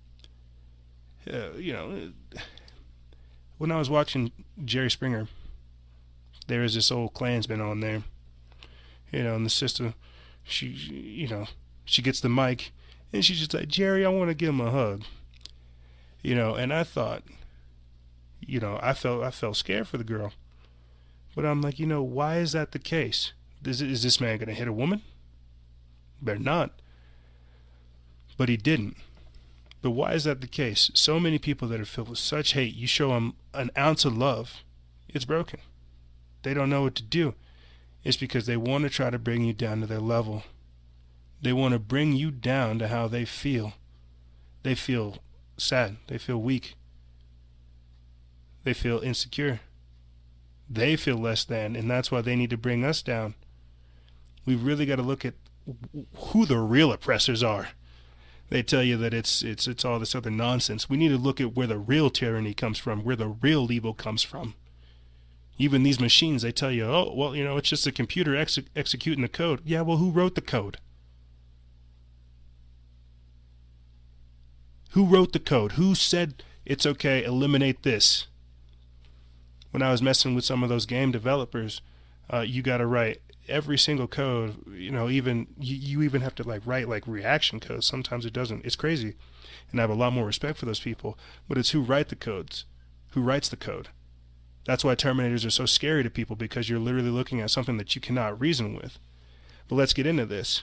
When I was watching Jerry Springer, there is this old Klansman on there, and the sister, she gets the mic, and she's just like, Jerry, I want to give him a hug. And I thought, I felt scared for the girl. But I'm like, why is that the case? Is this man going to hit a woman? Better not. But he didn't. But why is that the case? So many people that are filled with such hate, you show them an ounce of love, it's broken. They don't know what to do. It's because they want to try to bring you down to their level. They want to bring you down to how they feel. They feel sad. They feel weak. They feel insecure. They feel less than, and that's why they need to bring us down. We've really got to look at who the real oppressors are. They tell you that it's all this other nonsense. We need to look at where the real tyranny comes from, where the real evil comes from. Even these machines, they tell you, oh, well, it's just a computer executing the code. Yeah, well, who wrote the code? Who wrote the code? Who said It's okay, eliminate this. When I was messing with some of those game developers, you got to write every single code. Even you even have to write reaction codes. Sometimes it doesn't. It's crazy, and I have a lot more respect for those people. But it's who write the codes, who writes the code. That's why Terminators are so scary to people, because you're literally looking at something that you cannot reason with. But let's get into this.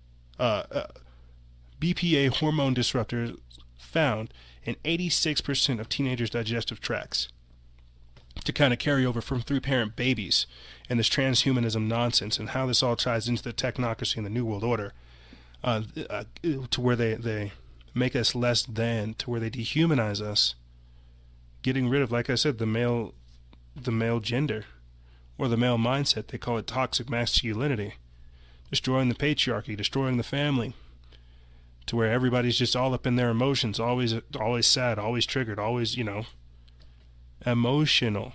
BPA hormone disruptors found in 86% of teenagers' digestive tracts, to kind of carry over from three-parent babies and this transhumanism nonsense and how this all ties into the technocracy and the New World Order, to where they make us less than, to where they dehumanize us, getting rid of, like I said, the male gender or the male mindset. They call it toxic masculinity, destroying the patriarchy, destroying the family, to where everybody's just all up in their emotions, always sad, always triggered, always, emotional.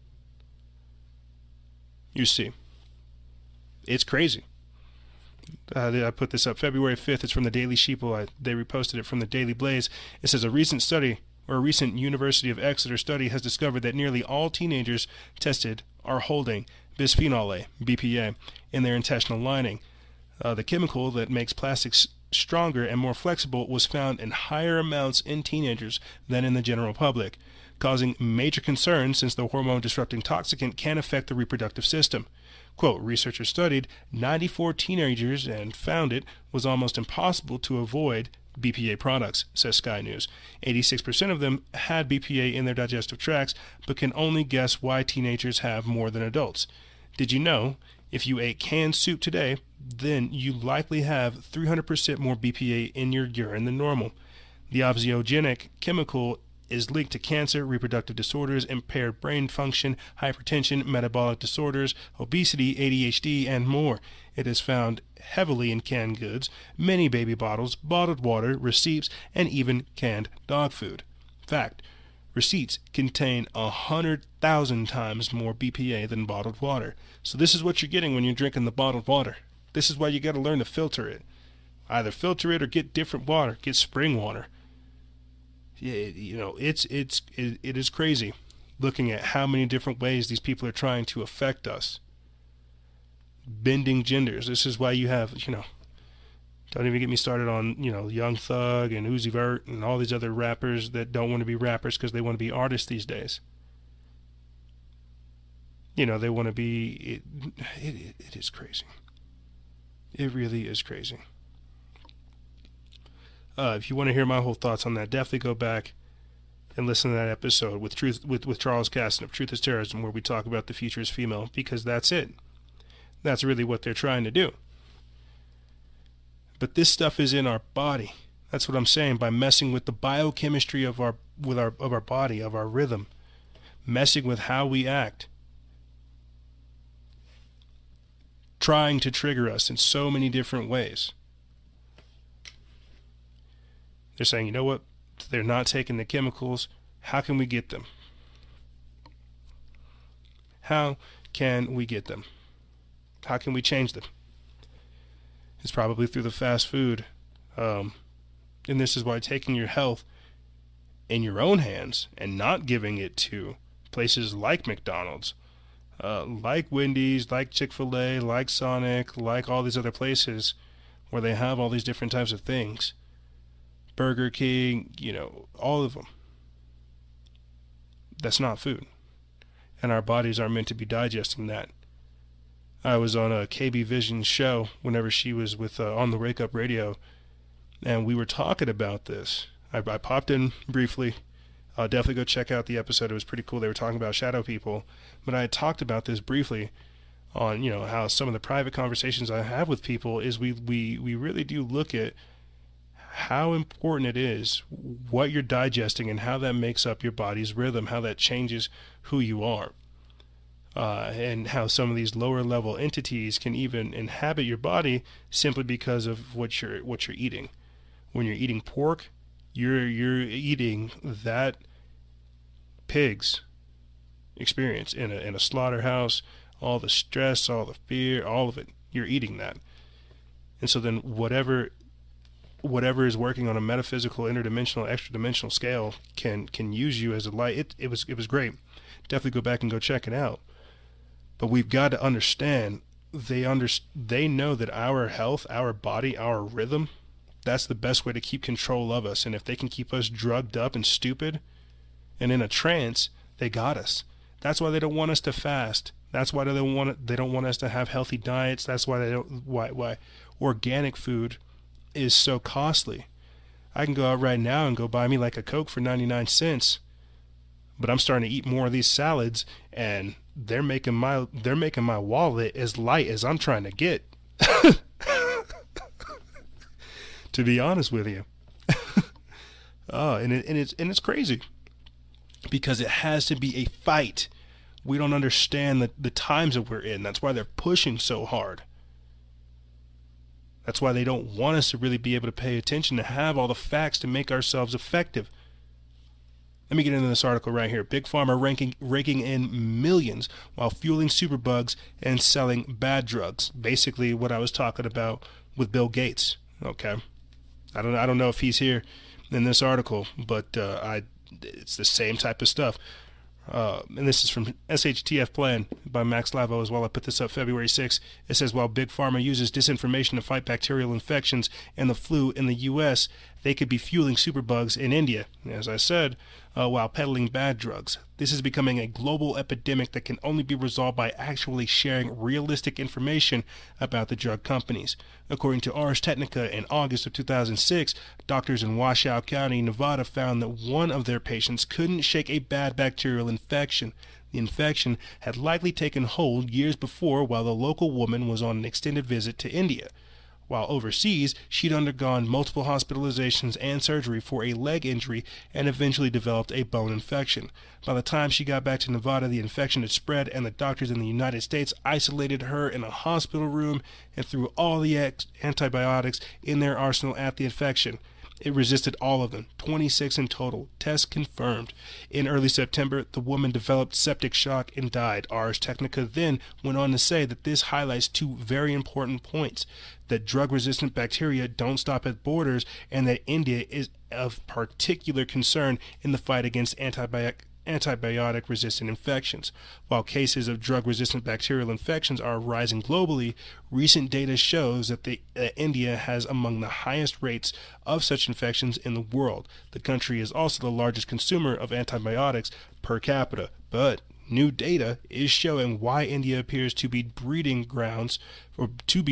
You see, it's crazy. I put this up February 5th. It's from the Daily Sheeple. They reposted it from the Daily Blaze. It says a recent University of Exeter study has discovered that nearly all teenagers tested are holding bisphenol A, BPA, in their intestinal lining. The chemical that makes plastics stronger and more flexible was found in higher amounts in teenagers than in the general public, causing major concern since the hormone-disrupting toxicant can affect the reproductive system. Quote, researchers studied 94 teenagers and found it was almost impossible to avoid BPA products, says Sky News. 86% of them had BPA in their digestive tracts, but can only guess why teenagers have more than adults. Did you know, if you ate canned soup today, then you likely have 300% more BPA in your urine than normal. The obesogenic chemical is linked to cancer, reproductive disorders, impaired brain function, hypertension, metabolic disorders, obesity, ADHD, and more. It is found heavily in canned goods, many baby bottles, bottled water, receipts, and even canned dog food. Fact, receipts contain 100,000 times more BPA than bottled water. So this is what you're getting when you're drinking the bottled water. This is why you got to learn to filter it. Either filter it or get different water, get spring water. It is crazy looking at how many different ways these people are trying to affect us. Bending genders. This is why you have, don't even get me started on, Young Thug and Uzi Vert and all these other rappers that don't want to be rappers because they want to be artists these days. They want to be, it is crazy. It really is crazy. If you want to hear my whole thoughts on that, definitely go back and listen to that episode with Charles Caston of Truth is Terrorism, where we talk about the future is female, because that's it. That's really what they're trying to do. But this stuff is in our body. That's what I'm saying, by messing with the biochemistry of our body, of our rhythm, messing with how we act, trying to trigger us in so many different ways. They're saying, you know what? They're not taking the chemicals. How can we get them? How can we get them? How can we change them? It's probably through the fast food. And this is why taking your health in your own hands and not giving it to places like McDonald's, like Wendy's, like Chick-fil-A, like Sonic, like all these other places where they have all these different types of things. Burger King, all of them. That's not food. And our bodies aren't meant to be digesting that. I was on a KB Vision show whenever she was with on the Wake Up Radio, and we were talking about this. I popped in briefly. Definitely go check out the episode. It was pretty cool. They were talking about shadow people. But I had talked about this briefly on, how some of the private conversations I have with people is we really do look at how important it is, what you're digesting, and how that makes up your body's rhythm, how that changes who you are, and how some of these lower level entities can even inhabit your body simply because of what you're eating. When you're eating pork, you're eating that pig's experience in a slaughterhouse, all the stress, all the fear, all of it. You're eating that, and so then whatever whatever is working on a metaphysical, interdimensional, extra-dimensional scale can use you as a light. It was great. Definitely go back and go check it out. But we've got to understand, they know that our health, our body, our rhythm, that's the best way to keep control of us. And if they can keep us drugged up and stupid and in a trance, they got us. That's why they don't want us to fast. That's why they don't want us to have healthy diets. That's why why organic food is so costly. I can go out right now and go buy me like a Coke for 99 cents, but I'm starting to eat more of these salads, and they're making my wallet as light as I'm trying to get. To be honest with you. And it's crazy, because it has to be a fight. We don't understand the times that we're in. That's why they're pushing so hard. That's why they don't want us to really be able to pay attention, to have all the facts to make ourselves effective. Let me get into this article right here. Big Pharma raking in millions while fueling superbugs and selling bad drugs. Basically what I was talking about with Bill Gates. Okay, I don't know if he's here in this article, but it's the same type of stuff. And this is from SHTF Plan by Max Lavo as well. I put this up February 6th. It says, while Big Pharma uses disinformation to fight bacterial infections and the flu in the U.S., they could be fueling superbugs in India, as I said, while peddling bad drugs. This is becoming a global epidemic that can only be resolved by actually sharing realistic information about the drug companies. According to Ars Technica, in August of 2006, doctors in Washoe County, Nevada, found that one of their patients couldn't shake a bad bacterial infection. The infection had likely taken hold years before while the local woman was on an extended visit to India. While overseas, she'd undergone multiple hospitalizations and surgery for a leg injury and eventually developed a bone infection. By the time she got back to Nevada, the infection had spread, and the doctors in the United States isolated her in a hospital room and threw all the antibiotics in their arsenal at the infection. It resisted all of them, 26 in total. Tests confirmed. In early September, the woman developed septic shock and died. Ars Technica then went on to say that this highlights two very important points: that drug-resistant bacteria don't stop at borders, and that India is of particular concern in the fight against antibiotic-resistant infections. While cases of drug-resistant bacterial infections are rising globally, recent data shows that India has among the highest rates of such infections in the world. The country is also the largest consumer of antibiotics per capita, but new data is showing why India appears to be the breeding grounds for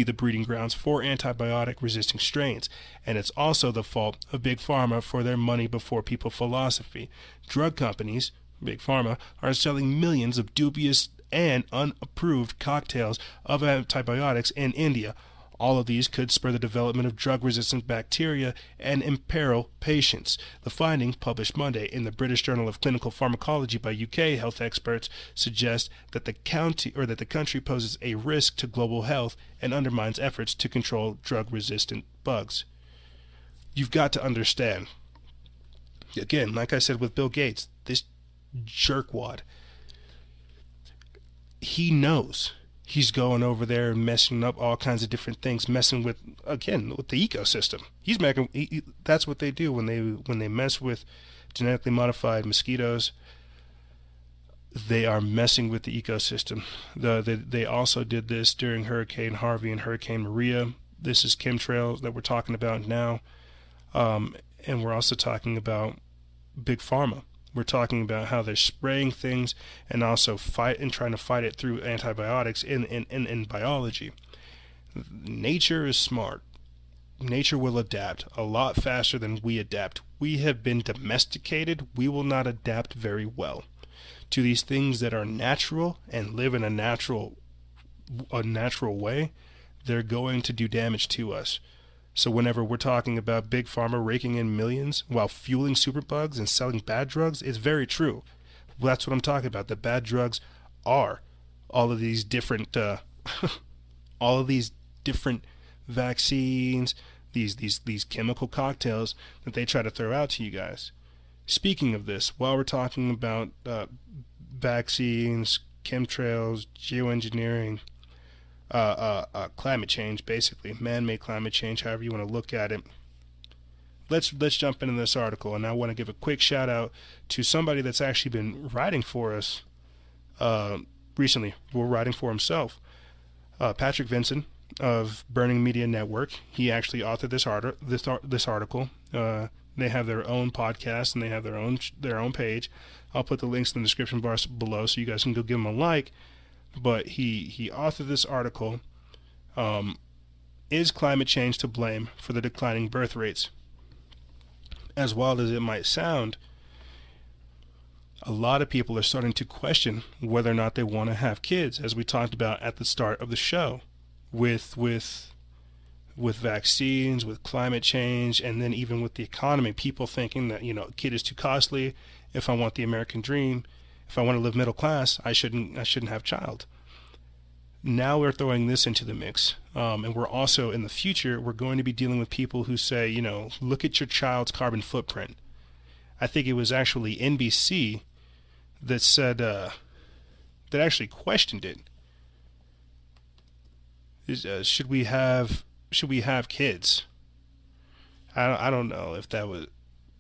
antibiotic-resistant strains, and it's also the fault of Big Pharma for their money before people philosophy. Drug companies, Big Pharma, are selling millions of dubious and unapproved cocktails of antibiotics in India. All of these could spur the development of drug-resistant bacteria and imperil patients. The finding, published Monday in the British Journal of Clinical Pharmacology by UK health experts, suggests that the country poses a risk to global health and undermines efforts to control drug-resistant bugs. You've got to understand. Again, like I said with Bill Gates, this jerkwad, he knows. He's going over there and messing up all kinds of different things, messing with the ecosystem. That's what they do when they mess with genetically modified mosquitoes. They are messing with the ecosystem. They also did this during Hurricane Harvey and Hurricane Maria. This is chemtrails that we're talking about now, and we're also talking about Big Pharma. We're talking about how they're spraying things and also trying to fight it through antibiotics in biology. Nature is smart. Nature will adapt a lot faster than we adapt. We have been domesticated. We will not adapt very well to these things that are natural and live in a natural way. They're going to do damage to us. So whenever we're talking about Big Pharma raking in millions while fueling superbugs and selling bad drugs, it's very true. Well, that's what I'm talking about. The bad drugs are all of these different vaccines, these chemical cocktails that they try to throw out to you guys. Speaking of this, while we're talking about vaccines, chemtrails, geoengineering, climate change, basically man-made climate change, however you want to look at it, let's jump into this article, and I want to give a quick shout out to somebody that's actually been writing for us recently. Well, writing for himself, Patrick Vinson of Burning Media Network. He actually authored this article. They have their own podcast and they have their own page. I'll put the links in the description bar below so you guys can go give them a like. But he authored this article. Is climate change to blame for the declining birth rates? As wild as it might sound, a lot of people are starting to question whether or not they want to have kids, as we talked about at the start of the show, with vaccines, with climate change, and then even with the economy. People thinking that, a kid is too costly. If I want the American dream, if I want to live middle class, I shouldn't have child. Now we're throwing this into the mix, and we're also in the future we're going to be dealing with people who say, look at your child's carbon footprint. I think it was actually NBC that said that actually questioned it. Should we have kids? I don't know if that was.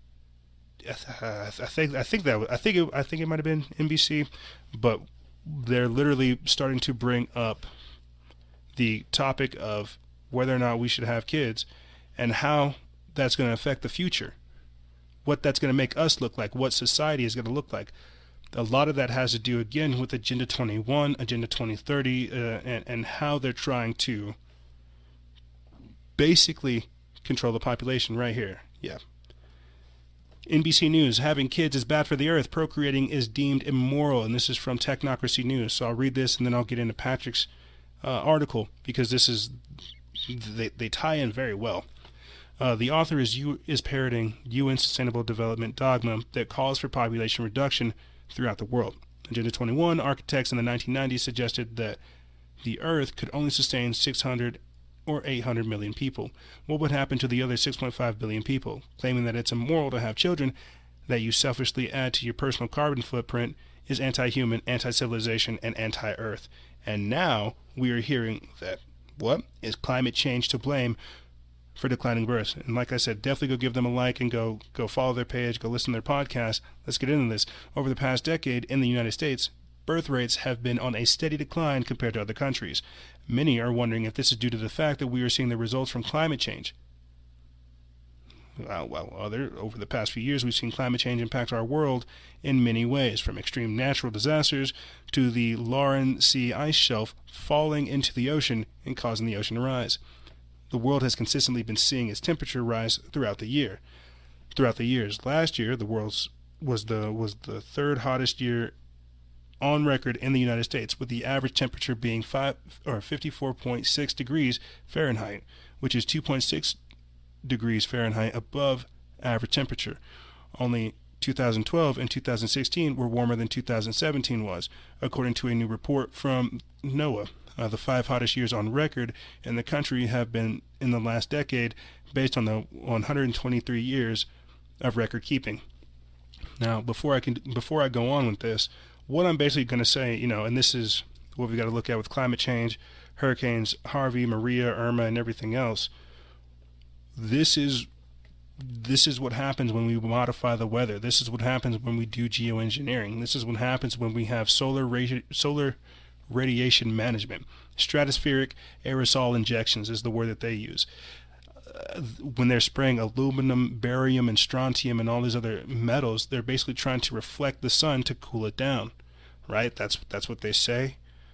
I think it might have been NBC, but they're literally starting to bring up the topic of whether or not we should have kids and how that's going to affect the future, what that's going to make us look like, what society is going to look like. A lot of that has to do, again, with Agenda 21, Agenda 2030, and how they're trying to basically control the population right here. Yeah. NBC News, having kids is bad for the earth. Procreating is deemed immoral. And this is from Technocracy News. So I'll read this and then I'll get into Patrick's article, because they tie in very well. The author is parroting UN Sustainable Development dogma that calls for population reduction throughout the world. Agenda 21, architects in the 1990s suggested that the Earth could only sustain 600 or 800 million people. What would happen to the other 6.5 billion people? Claiming that it's immoral to have children that you selfishly add to your personal carbon footprint is anti-human, anti-civilization, and anti-Earth. And now we are hearing that, what? Is climate change to blame for declining births? And like I said, definitely go give them a like and go follow their page, go listen to their podcast. Let's get into this. Over the past decade in the United States, birth rates have been on a steady decline compared to other countries. Many are wondering if this is due to the fact that we are seeing the results from climate change. Over the past few years, we've seen climate change impact our world in many ways, from extreme natural disasters to the Laurens Sea ice shelf falling into the ocean and causing the ocean to rise. The world has consistently been seeing its temperature rise throughout the years. Last year, the world's was the third hottest year on record in the United States, with the average temperature being 54.6 degrees Fahrenheit, which is 2.6 degrees Fahrenheit above average temperature. Only 2012 and 2016 were warmer than 2017 was, according to a new report from NOAA. The 5 hottest years on record in the country have been in the last decade, based on the 123 years of record keeping. Now, before I go on with this, what I'm basically going to say, and this is what we've got to look at with climate change, hurricanes Harvey, Maria, Irma, and everything else. This is what happens when we modify the weather. This is what happens when we do geoengineering. This is what happens when we have solar radiation management. Stratospheric aerosol injections is the word that they use. When they're spraying aluminum, barium, and strontium and all these other metals, they're basically trying to reflect the sun to cool it down, right? That's what they say.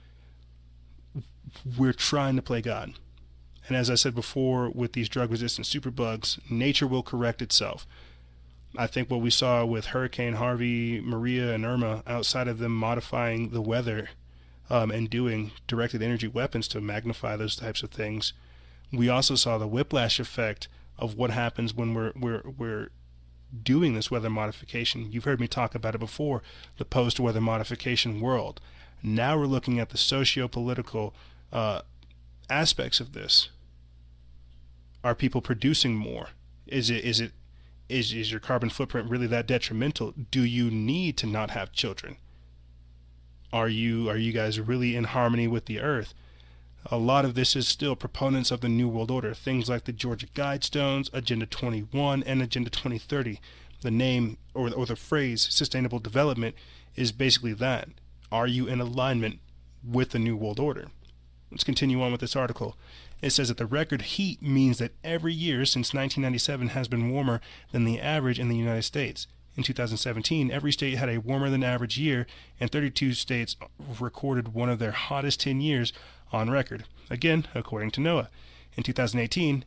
We're trying to play God. And as I said before, with these drug-resistant superbugs, nature will correct itself. I think what we saw with Hurricane Harvey, Maria, and Irma, outside of them modifying the weather and doing directed energy weapons to magnify those types of things, we also saw the whiplash effect of what happens when we're doing this weather modification. You've heard me talk about it before, the post-weather modification world. Now we're looking at the socio-political aspects of this. Are people producing more? Is your carbon footprint really that detrimental? Do you need to not have children? Are you guys really in harmony with the earth? A lot of this is still proponents of the New World Order, things like the Georgia Guidestones, Agenda 21, and Agenda 2030. The name or the phrase sustainable development is basically that. Are you in alignment with the New World Order? Let's continue on with this article. It says that the record heat means that every year since 1997 has been warmer than the average in the United States. In 2017, every state had a warmer than average year, and 32 states recorded one of their hottest 10 years on record. Again, according to NOAA. In 2017,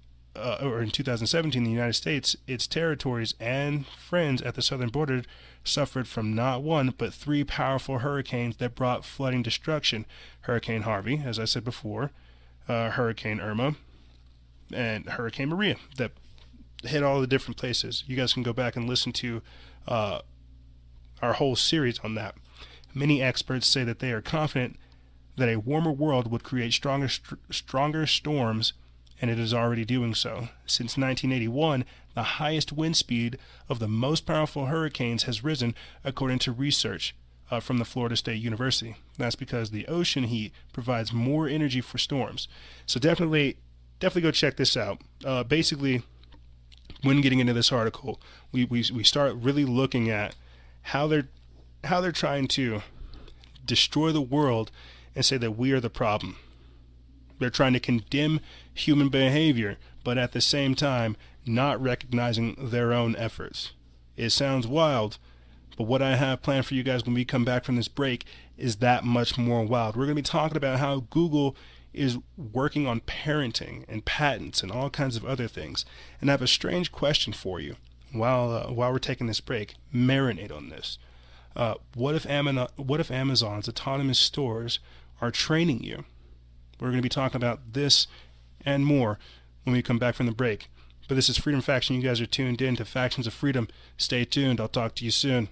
the United States, its territories, and friends at the southern border suffered from not one, but 3 powerful hurricanes that brought flooding destruction. Hurricane Harvey, as I said before, Hurricane Irma, and Hurricane Maria that hit all the different places. You guys can go back and listen to our whole series on that. Many experts say that they are confident that a warmer world would create stronger storms, and it is already doing so. Since 1981, the highest wind speed of the most powerful hurricanes has risen, according to research from the Florida State University. That's because the ocean heat provides more energy for storms. So definitely go check this out. Basically, when getting into this article, we start really looking at how they're trying to destroy the world and say that we are the problem. They're trying to condemn human behavior, but at the same time not recognizing their own efforts. It sounds wild, but what I have planned for you guys when we come back from this break is that much more wild. We're going to be talking about how Google is working on parenting and patents and all kinds of other things. And I have a strange question for you while we're taking this break. Marinate on this. What if Amazon's autonomous stores are training you? We're going to be talking about this and more when we come back from the break. But this is Freedom Faction. You guys are tuned in to Factions of Freedom. Stay tuned. I'll talk to you soon.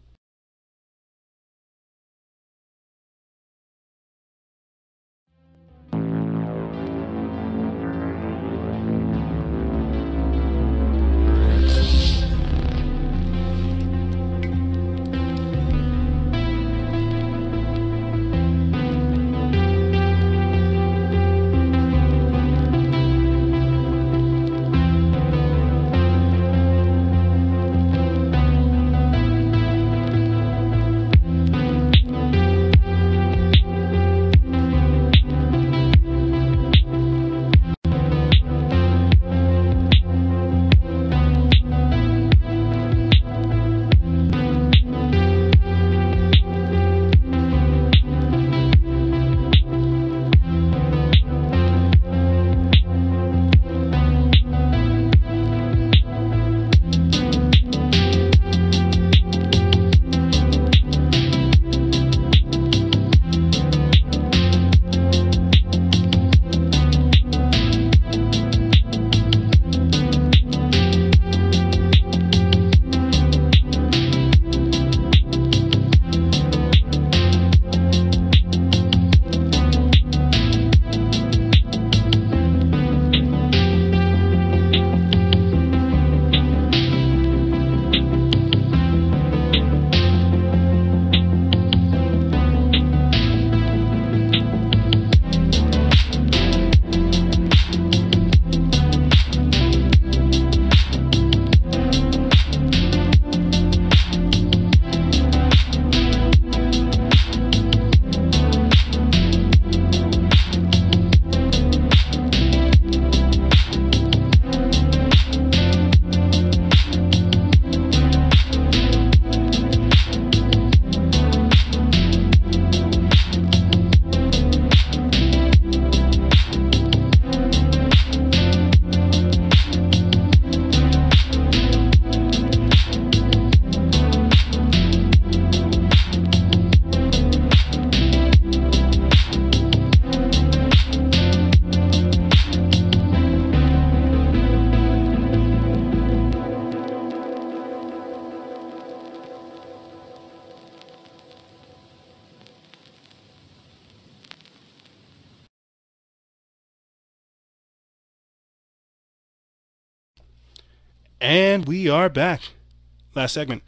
And we are back. Last segment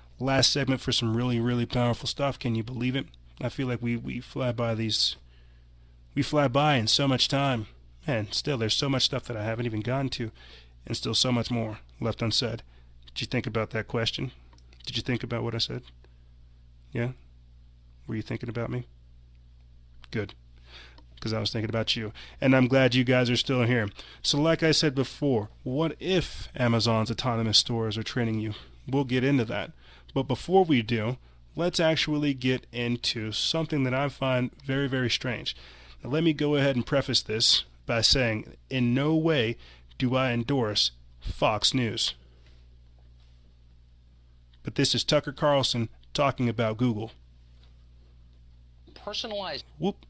for some really, really powerful stuff. Can you believe it? I feel like we fly by these We fly by in so much time. And still, there's so much stuff that I haven't even gotten to, and still so much more left unsaid. Did you think about that question? Did you think about what I said? Yeah? Were you thinking about me? Good. Because I was thinking about you. And I'm glad you guys are still here. So like I said before, what if Amazon's autonomous stores are training you? We'll get into that. But before we do, let's actually get into something that I find very, very strange. Now let me go ahead and preface this by saying, in no way do I endorse Fox News. But this is Tucker Carlson talking about Google. Personalized. Whoop.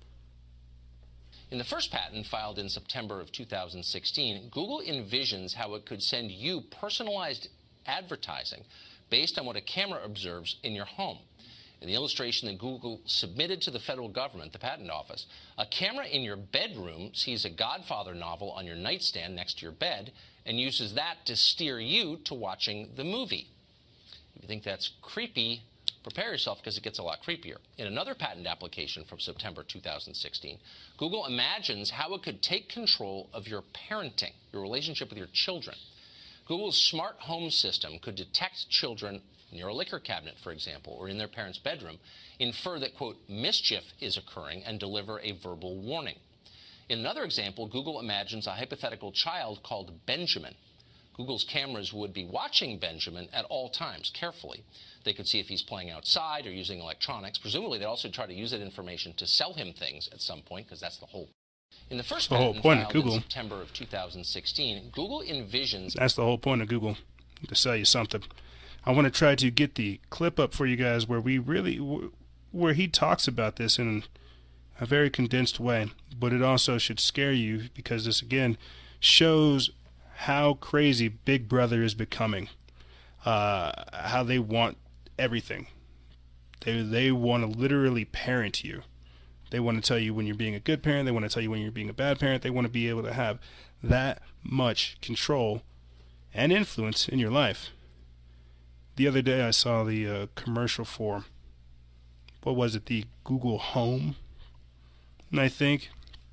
In the first patent filed in September of 2016, Google envisions how it could send you personalized advertising based on what a camera observes in your home. In the illustration that Google submitted to the federal government, the Patent Office, a camera in your bedroom sees a Godfather novel on your nightstand next to your bed and uses that to steer you to watching the movie. If you think that's creepy, prepare yourself because it gets a lot creepier. In another patent application from September 2016, Google imagines how it could take control of your parenting, your relationship with your children. Google's smart home system could detect children near a liquor cabinet, for example, or in their parents' bedroom, infer that, quote, mischief is occurring and deliver a verbal warning. In another example, Google imagines a hypothetical child called Benjamin. Google's cameras would be watching Benjamin at all times, carefully. They could see if he's playing outside or using electronics. Presumably, they'd also try to use that information to sell him things at some point, because that's the whole. In the first patent filed in September of 2016, Google envisions. That's the whole point of Google, to sell you something. I want to try to get the clip up for you guys where where he talks about this in a very condensed way, but it also should scare you because this again shows how crazy Big Brother is becoming. How they want everything. They want to literally parent you. They want to tell you when you're being a good parent. They want to tell you when you're being a bad parent. They want to be able to have that much control and influence in your life. The other day I saw the commercial for, what was it, the Google Home? And I think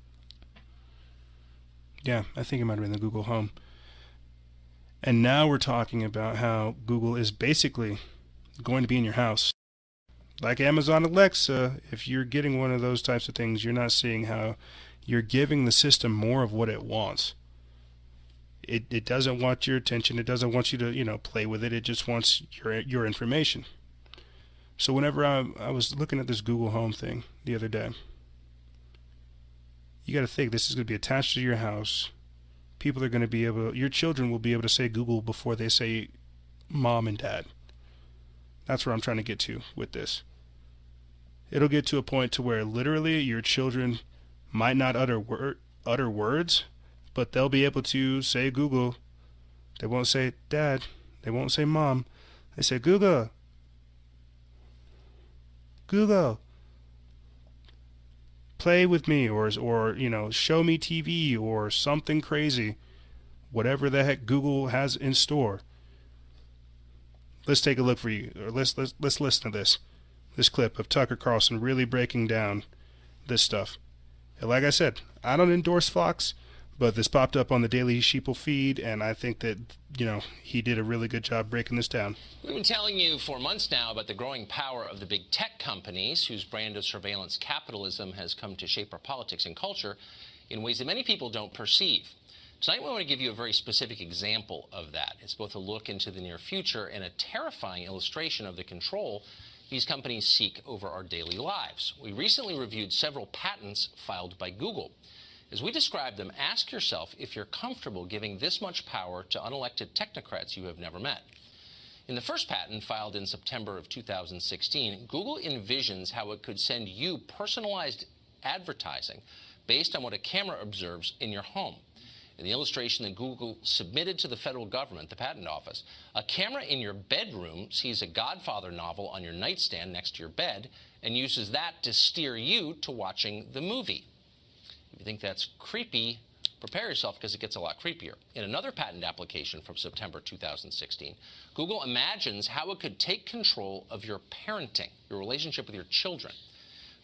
it might have been the Google Home. And now we're talking about how Google is basically going to be in your house. Like Amazon Alexa, if you're getting one of those types of things, you're not seeing how you're giving the system more of what it wants. It doesn't want your attention. It doesn't want you to, play with it. It just wants your information. So whenever I was looking at this Google Home thing the other day, you got to think this is going to be attached to your house. People are going to be your children will be able to say Google before they say mom and dad. That's where I'm trying to get to with this. It'll get to a point to where literally your children might not utter words, but they'll be able to say Google. They won't say dad. They won't say mom. They say Google. Google. Play with me, or show me TV, or something crazy. Whatever the heck Google has in store. Let's take a look for you. Or let's listen to this clip of Tucker Carlson really breaking down this stuff. And like I said, I don't endorse Fox, but this popped up on the Daily Sheeple feed, and I think that, he did a really good job breaking this down. We've been telling you for months now about the growing power of the big tech companies whose brand of surveillance capitalism has come to shape our politics and culture in ways that many people don't perceive. Tonight we want to give you a very specific example of that. It's both a look into the near future and a terrifying illustration of the control these companies seek over our daily lives. We recently reviewed several patents filed by Google. As we describe them, ask yourself if you're comfortable giving this much power to unelected technocrats you have never met. In the first patent filed in September of 2016, Google envisions how it could send you personalized advertising based on what a camera observes in your home. In the illustration that Google submitted to the federal government, the Patent Office, a camera in your bedroom sees a Godfather novel on your nightstand next to your bed and uses that to steer you to watching the movie. If you think that's creepy, prepare yourself because it gets a lot creepier. In another patent application from September 2016, Google imagines how it could take control of your parenting, your relationship with your children.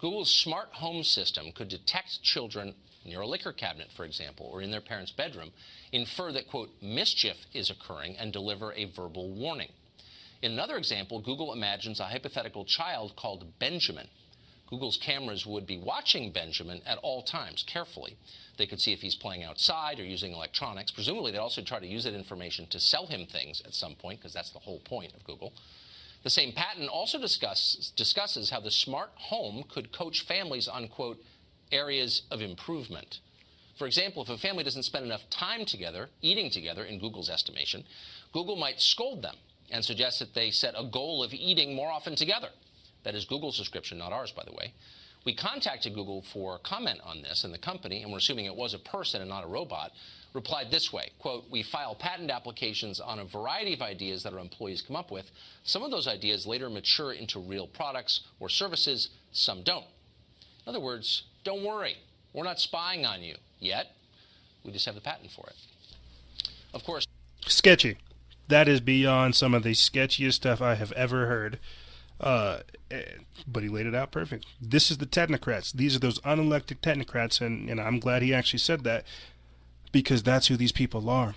Google's smart home system could detect children near a liquor cabinet, for example, or in their parents' bedroom, infer that, quote, mischief is occurring, and deliver a verbal warning. In another example, Google imagines a hypothetical child called Benjamin. Google's cameras would be watching Benjamin at all times, carefully. They could see if he's playing outside or using electronics. Presumably, they'd also try to use that information to sell him things at some point, because that's the whole point of Google. The same patent also discusses how the smart home could coach families on, quote, areas of improvement. For example, if a family doesn't spend enough time together, eating together, in Google's estimation, Google might scold them and suggest that they set a goal of eating more often together. That is Google's description, not ours, by the way. We contacted Google for comment on this, and the company, and we're assuming it was a person and not a robot, replied this way, quote, we file patent applications on a variety of ideas that our employees come up with. Some of those ideas later mature into real products or services, some don't. In other words, don't worry, we're not spying on you yet. We just have the patent for it. Of course. Sketchy. That is beyond some of the sketchiest stuff I have ever heard. But he laid it out perfect. This is the technocrats. These are those unelected technocrats, and I'm glad he actually said that, because that's who these people are.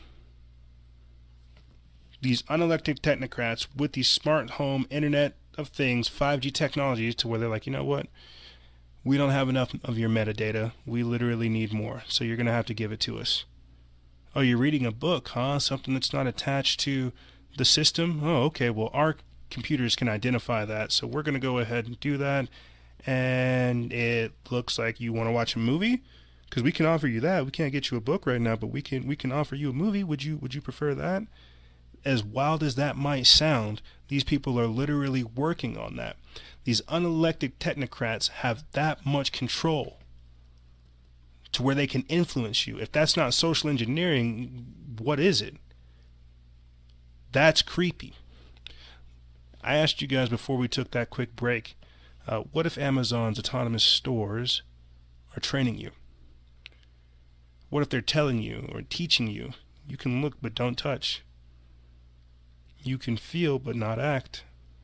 These unelected technocrats with these smart home, Internet of Things, 5G technologies, to where they're like, you know what? We don't have enough of your metadata. We literally need more, so you're going to have to give it to us. Oh, you're reading a book, huh? Something that's not attached to the system? Oh, okay, well, our computers can identify that, so we're going to go ahead and do that. And it looks like you want to watch a movie, because we can offer you that. We can't get you a book right now, but we can offer you a movie. Would you prefer that? As wild as that might sound, these people are literally working on that. These unelected technocrats have that much control to where they can influence you. If that's not social engineering, what is it? That's creepy. I asked you guys before we took that quick break, what if Amazon's autonomous stores are training you? What if they're telling you or teaching you, you can look but don't touch? You can feel but not act.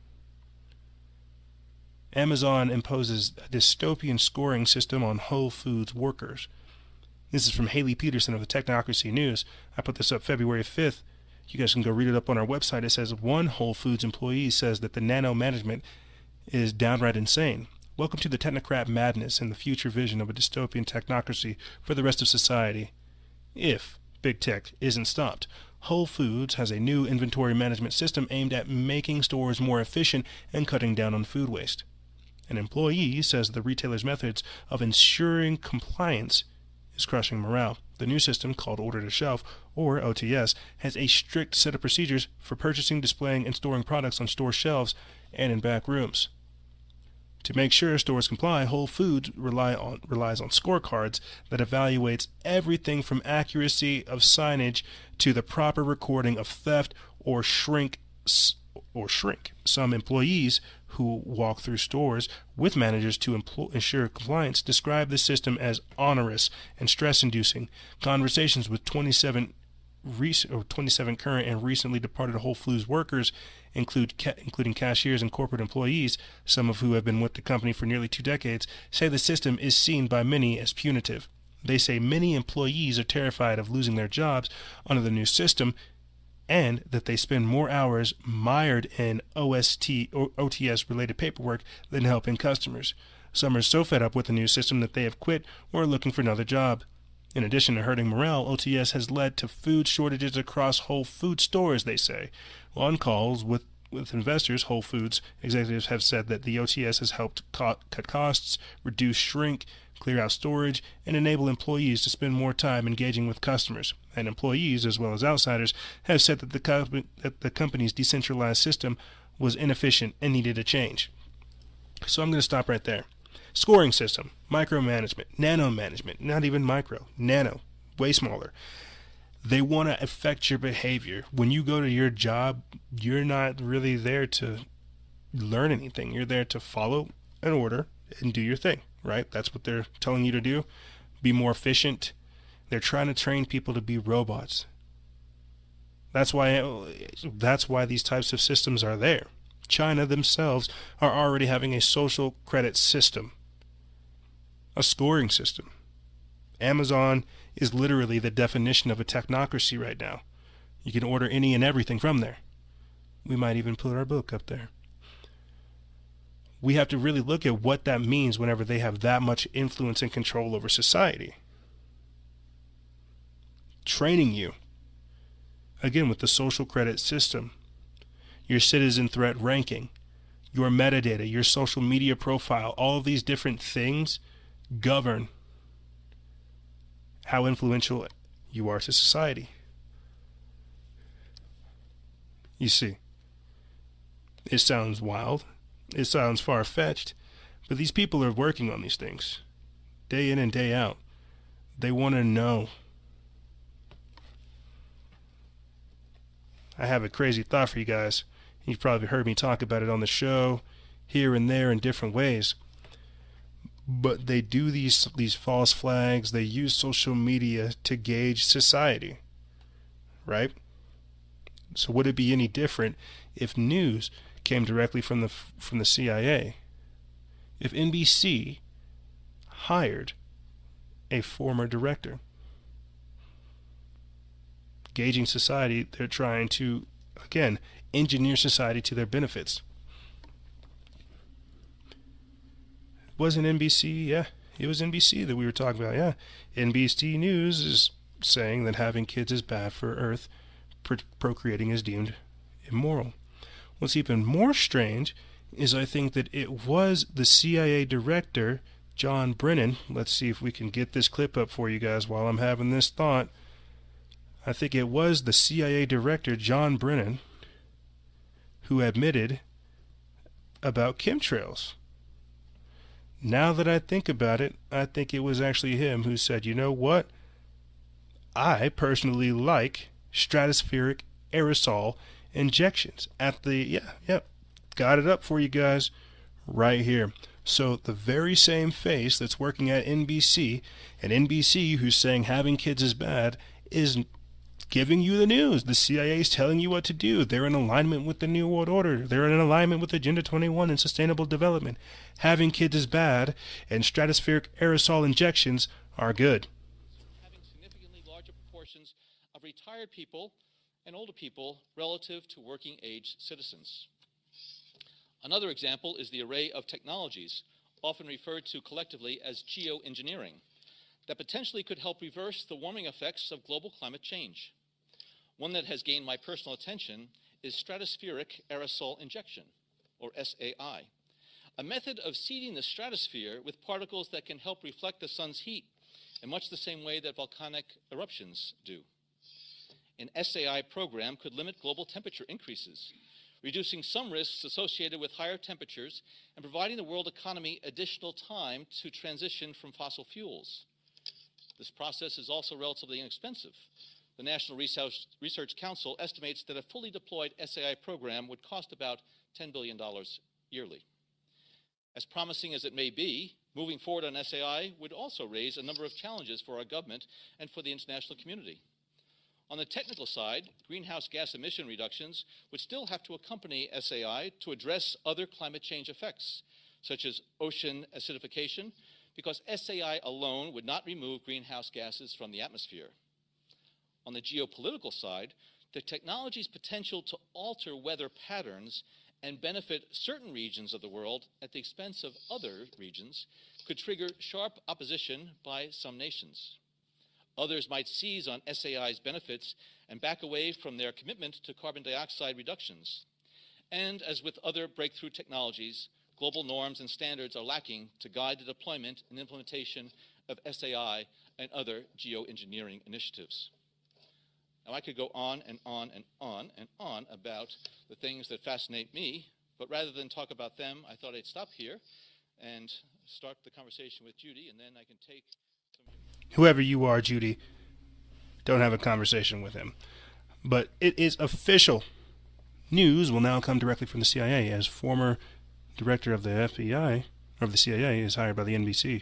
Amazon imposes a dystopian scoring system on Whole Foods workers. This is from Haley Peterson of the Technocracy News. I put this up February 5th. You guys can go read it up on our website. It says one Whole Foods employee says that the nano management is downright insane. Welcome to the technocrat madness and the future vision of a dystopian technocracy for the rest of society. If big tech isn't stopped. Whole Foods has a new inventory management system aimed at making stores more efficient and cutting down on food waste. An employee says the retailer's methods of ensuring compliance is crushing morale. The new system, called Order to Shelf, or OTS, has a strict set of procedures for purchasing, displaying, and storing products on store shelves and in back rooms. To make sure stores comply, Whole Foods relies on scorecards that evaluates everything from accuracy of signage to the proper recording of theft or shrink. Some employees who walk through stores with managers to ensure compliance describe the system as onerous and stress-inducing. Conversations with 27 current and recently departed Whole Foods workers, including cashiers and corporate employees, some of who have been with the company for nearly 2 decades, say the system is seen by many as punitive. They say many employees are terrified of losing their jobs under the new system, and that they spend more hours mired in OTS-related paperwork than helping customers. Some are so fed up with the new system that they have quit or are looking for another job. In addition to hurting morale, OTS has led to food shortages across Whole Foods stores, they say. On calls with investors, Whole Foods executives have said that the OTS has helped cut costs, reduce shrink, clear out storage, and enable employees to spend more time engaging with customers. And employees, as well as outsiders, have said that the company's decentralized system was inefficient and needed a change. So I'm going to stop right there. Scoring system, micromanagement, nano management, not even micro, nano, way smaller. They want to affect your behavior. When you go to your job, you're not really there to learn anything. You're there to follow an order and do your thing, right? That's what they're telling you to do. Be more efficient. They're trying to train people to be robots. That's why these types of systems are there. China themselves are already having a social credit system. a scoring system. Amazon is literally the definition of a technocracy right now. You can order any and everything from there. We might even put our book up there. We have to really look at what that means whenever they have that much influence and control over society. Training you, again with the social credit system, your citizen threat ranking, your metadata, your social media profile, all of these different things govern how influential you are to society. You see, it sounds wild, it sounds far-fetched, but these people are working on these things day in and day out. They want to know. I have a crazy thought for you guys. You've probably heard me talk about it on the show here and there in different ways. But they do these false flags. They use social media to gauge society, right? So would it be any different if news came directly from the CIA? If NBC hired a former director? Gauging society, they're trying to, again, engineer society to their benefits. Wasn't NBC? Yeah, it was NBC that we were talking about. Yeah, NBC News is saying that having kids is bad for Earth, procreating is deemed immoral. What's even more strange is I think that it was the CIA director, John Brennan. Let's see if we can get this clip up for you guys while I'm having this thought. I think it was the CIA director, John Brennan, who admitted about chemtrails. Now that I think about it, I think it was actually him who said, you know what? I personally like stratospheric aerosol injections at the, got it up for you guys right here. So the very same face that's working at NBC, and NBC who's saying having kids is bad, is giving you the news. The CIA is telling you what to do. They're in alignment with the New World Order. They're in alignment with Agenda 21 and Sustainable Development. Having kids is bad, and stratospheric aerosol injections are good. Having significantly larger proportions of retired people and older people relative to working age citizens. Another example is the array of technologies, often referred to collectively as geoengineering, that potentially could help reverse the warming effects of global climate change. One that has gained my personal attention is stratospheric aerosol injection, or SAI, a method of seeding the stratosphere with particles that can help reflect the sun's heat in much the same way that volcanic eruptions do. An SAI program could limit global temperature increases, reducing some risks associated with higher temperatures and providing the world economy additional time to transition from fossil fuels. This process is also relatively inexpensive. The National Research Council estimates that a fully deployed SAI program would cost about $10 billion yearly. As promising as it may be, moving forward on SAI would also raise a number of challenges for our government and for the international community. On the technical side, greenhouse gas emission reductions would still have to accompany SAI to address other climate change effects, such as ocean acidification, because SAI alone would not remove greenhouse gases from the atmosphere. On the geopolitical side, the technology's potential to alter weather patterns and benefit certain regions of the world at the expense of other regions could trigger sharp opposition by some nations. Others might seize on SAI's benefits and back away from their commitment to carbon dioxide reductions. And as with other breakthrough technologies, global norms and standards are lacking to guide the deployment and implementation of SAI and other geoengineering initiatives. Now, I could go on and on and on and on about the things that fascinate me, but rather than talk about them, I thought I'd stop here and start the conversation with Judy, and then I can take some... Whoever you are, Judy, don't have a conversation with him. But it is official. News will now come directly from the CIA, as former director of the FBI, or of the CIA, is hired by the NBC.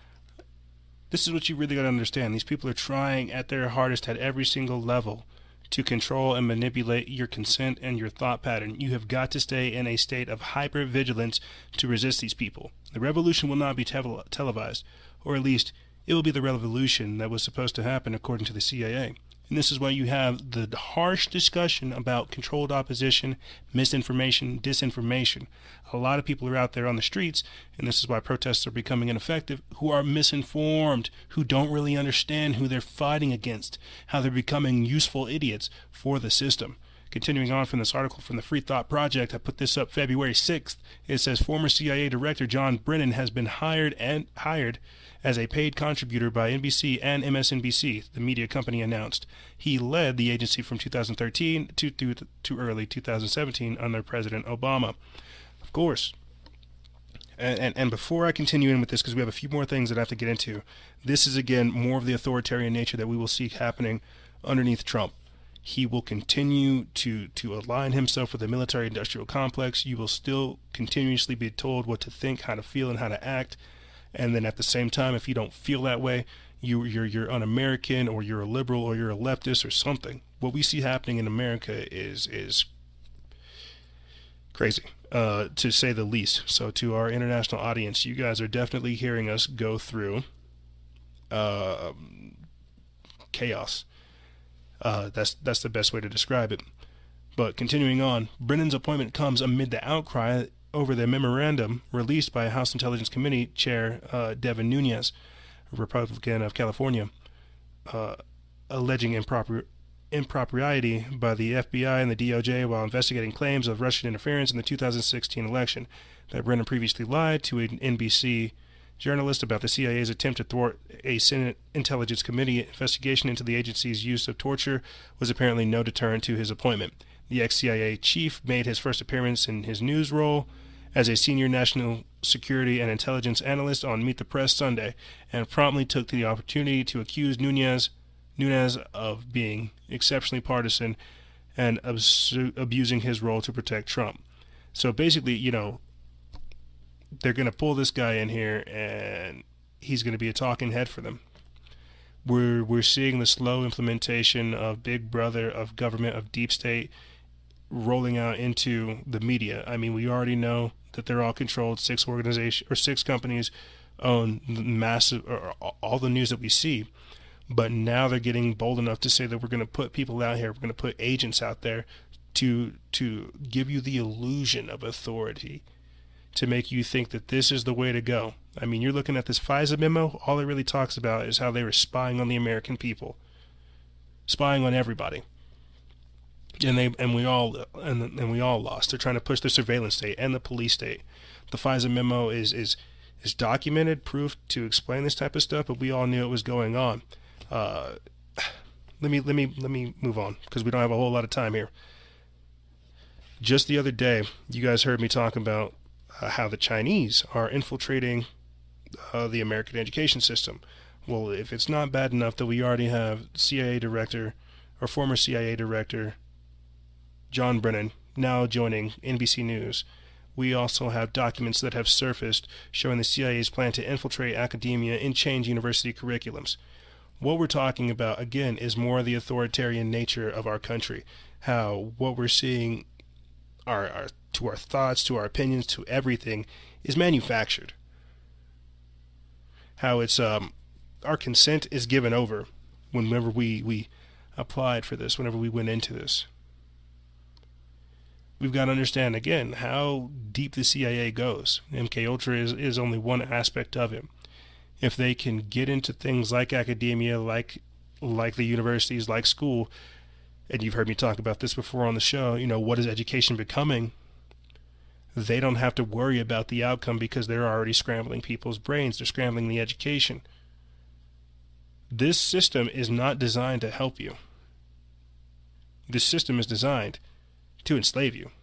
This is what you really got to understand. These people are trying at their hardest at every single level to control and manipulate your consent and your thought pattern. You have got to stay in a state of hypervigilance to resist these people. The revolution will not be televised. or at least it will be the revolution that was supposed to happen according to the CIA. And this is why you have the harsh discussion about controlled opposition, misinformation, disinformation. A lot of people are out there on the streets, and this is why protests are becoming ineffective, who are misinformed, who don't really understand who they're fighting against, how they're becoming useful idiots for the system. Continuing on from this article from the Free Thought Project, I put this up February 6th. It says former CIA Director John Brennan has been hired as a paid contributor by NBC and MSNBC, the media company announced. He led the agency from 2013 to early 2017 under President Obama. Of course. And before I continue in with this, because we have a few more things that I have to get into, this is again more of the authoritarian nature that we will see happening underneath Trump. He will continue to align himself with the military-industrial complex. You will still continuously be told what to think, how to feel, and how to act. And then at the same time, if you don't feel that way, you're un-American, or you're a liberal, or you're a leftist, or something. What we see happening in America is crazy, to say the least. So to our international audience, you guys are definitely hearing us go through chaos. That's the best way to describe it. But continuing on, Brennan's appointment comes amid the outcry over the memorandum released by House Intelligence Committee Chair Devin Nunes, a Republican of California, alleging impropriety by the FBI and the DOJ while investigating claims of Russian interference in the 2016 election. That Brennan previously lied to an NBC journalist about the CIA's attempt to thwart a Senate Intelligence Committee investigation into the agency's use of torture was apparently no deterrent to his appointment. The ex-CIA chief made his first appearance in his news role as a senior national security and intelligence analyst on Meet the Press Sunday, and promptly took the opportunity to accuse Nunes of being exceptionally partisan and abusing his role to protect Trump. So basically, they're going to pull this guy in here, and he's going to be a talking head for them. We're seeing the slow implementation of Big Brother, of government, of deep state, rolling out into the media. I mean, we already know that they're all controlled. 6 companies own massive, or all the news that we see. But now they're getting bold enough to say that we're going to put people out here, we're going to put agents out there to give you the illusion of authority, to make you think that this is the way to go. I mean, you're looking at this FISA memo. All it really talks about is how they were spying on the American people, spying on everybody. And we all lost. They're trying to push the surveillance state and the police state. The FISA memo is documented proof to explain this type of stuff, but we all knew it was going on. Let me move on, because we don't have a whole lot of time here. Just the other day, you guys heard me talk about how the Chinese are infiltrating the American education system. Well, if it's not bad enough that we already have CIA director, or former CIA director, John Brennan, now joining NBC News, we also have documents that have surfaced showing the CIA's plan to infiltrate academia and change university curriculums. What we're talking about, again, is more of the authoritarian nature of our country. How what we're seeing to our thoughts, to our opinions, to everything is manufactured. How it's our consent is given over whenever we applied for this, whenever we went into this. We've got to understand, again, how deep the CIA goes. MKUltra is only one aspect of it. If they can get into things like academia, like the universities, like school, and you've heard me talk about this before on the show, what is education becoming? They don't have to worry about the outcome because they're already scrambling people's brains. They're scrambling the education. This system is not designed to help you. This system is designed to enslave you.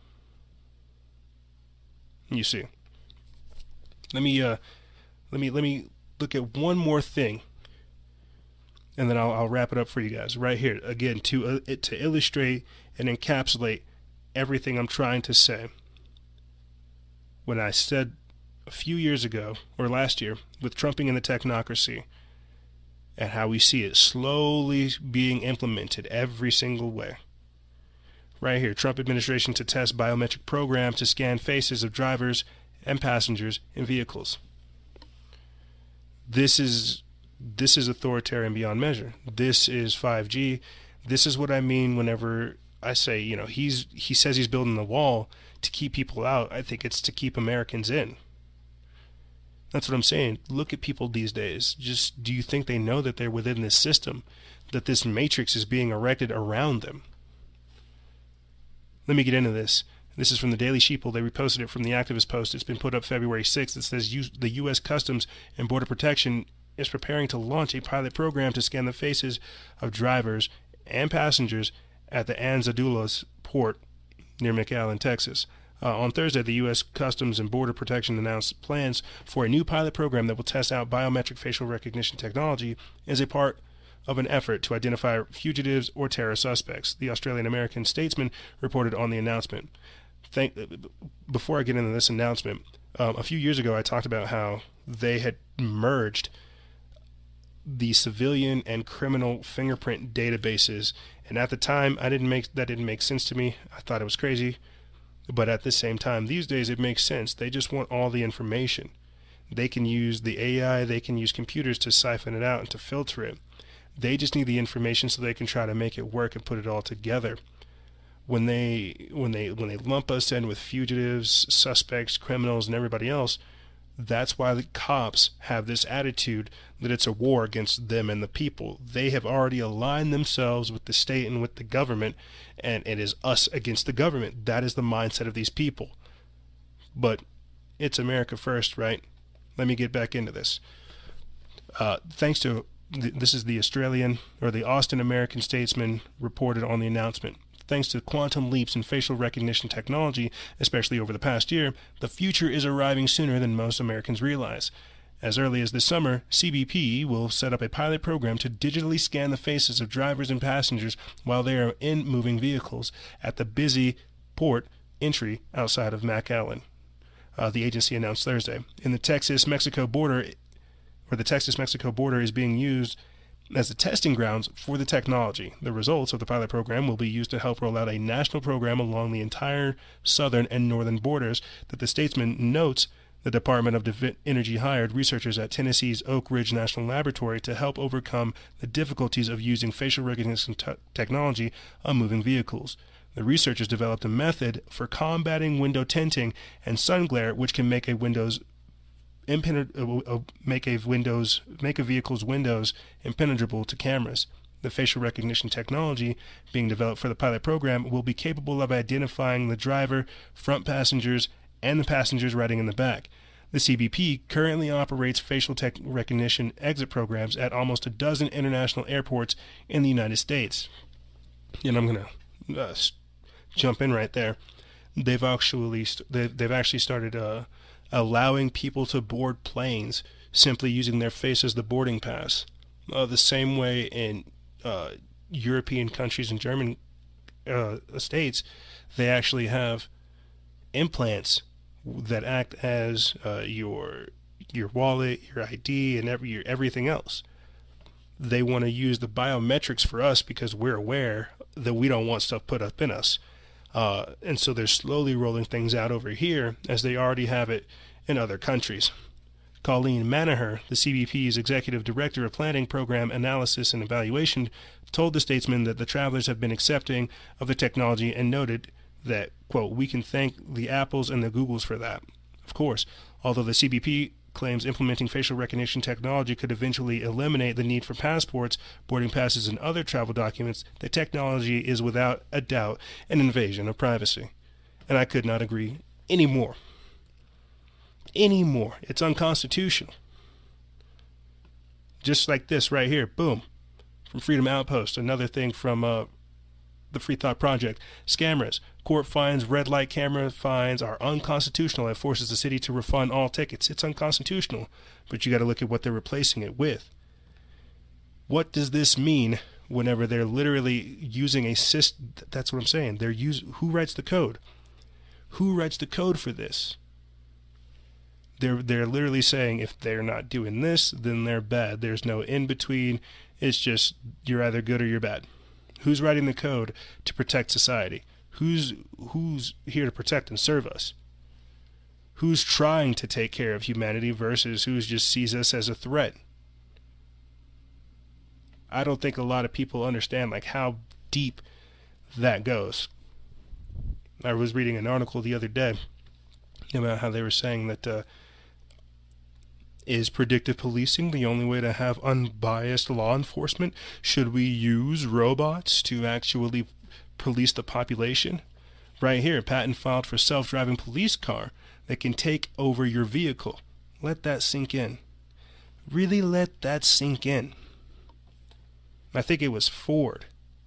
You see. Let me look at one more thing, and then I'll wrap it up for you guys right here. Again, to illustrate and encapsulate everything I'm trying to say. When I said a few years ago, or last year, with Trumping and the technocracy, and how we see it slowly being implemented every single way. Right here, Trump administration to test biometric program to scan faces of drivers and passengers in vehicles. This is authoritarian beyond measure. This is 5G. This is what I mean whenever I say, he says he's building the wall to keep people out. I think it's to keep Americans in. That's what I'm saying. Look at people these days. Just, do you think they know that they're within this system, that this matrix is being erected around them? Let me get into this. This is from the Daily Sheeple. They reposted it from the activist post. It's been put up February 6th. It says the U.S. Customs and Border Protection is preparing to launch a pilot program to scan the faces of drivers and passengers at the Anzadulas port near McAllen, Texas. On Thursday, the U.S. Customs and Border Protection announced plans for a new pilot program that will test out biometric facial recognition technology as a part of an effort to identify fugitives or terror suspects. The Australian-American Statesman reported on the announcement. Before I get into this announcement, a few years ago I talked about how they had merged the civilian and criminal fingerprint databases, and at the time that didn't make sense to me. I thought it was crazy, but at the same time, these days it makes sense. They just want all the information. They can use the AI, they can use computers to siphon it out and to filter it. They just need the information so they can try to make it work and put it all together. When they lump us in with fugitives, suspects, criminals, and everybody else, that's why the cops have this attitude that it's a war against them and the people. They have already aligned themselves with the state and with the government, and it is us against the government. That is the mindset of these people. But it's America first, right? Let me get back into this. Thanks to this is the Australian or the Austin American Statesman reported on the announcement. Thanks to quantum leaps in facial recognition technology, especially over the past year, the future is arriving sooner than most Americans realize. As early as this summer, CBP will set up a pilot program to digitally scan the faces of drivers and passengers while they are in moving vehicles at the busy port entry outside of McAllen. The agency announced Thursday. In the Texas-Mexico border, the Texas-Mexico border is being used as the testing grounds for the technology. The results of the pilot program will be used to help roll out a national program along the entire southern and northern borders that the Statesman notes. The Department of Energy hired researchers at Tennessee's Oak Ridge National Laboratory to help overcome the difficulties of using facial recognition technology on moving vehicles. The researchers developed a method for combating window tinting and sun glare, which can make a vehicle's windows impenetrable to cameras. The facial recognition technology being developed for the pilot program will be capable of identifying the driver, front passengers, and the passengers riding in the back. The CBP currently operates facial recognition exit programs at almost a dozen international airports in the United States. And I'm going to jump in right there. They've actually started allowing people to board planes simply using their face as the boarding pass. The same way in European countries and German states, they actually have implants that act as your wallet, your ID, and everything else. They want to use the biometrics for us because we're aware that we don't want stuff put up in us. And so they're slowly rolling things out over here as they already have it in other countries. Colleen Manaher, the CBP's Executive Director of Planning, Program Analysis and Evaluation, told the Statesman that the travelers have been accepting of the technology and noted that, quote, "We can thank the Apples and the Googles for that." Of course, although the CBP claims implementing facial recognition technology could eventually eliminate the need for passports, boarding passes, and other travel documents, the technology is without a doubt an invasion of privacy. And I could not agree any more. It's unconstitutional. Just like this right here, boom, from Freedom Outpost, another thing from the Free Thought Project. Scammers. Court finds red light camera fines are unconstitutional. It forces the city to refund all tickets. It's unconstitutional, but you got to look at what they're replacing it with. What does this mean whenever they're literally using a system? That's what I'm saying. Who writes the code? Who writes the code for this? They're literally saying if they're not doing this, then they're bad. There's no in between. It's just you're either good or you're bad. Who's writing the code to protect society? Who's here to protect and serve us? Who's trying to take care of humanity versus who just sees us as a threat? I don't think a lot of people understand like how deep that goes. I was reading an article the other day about how they were saying that is predictive policing the only way to have unbiased law enforcement? Should we use robots to actually police the population? Right here, patent filed for self-driving police car that can take over your vehicle. Let that sink in. Really let that sink in. I think it was Ford.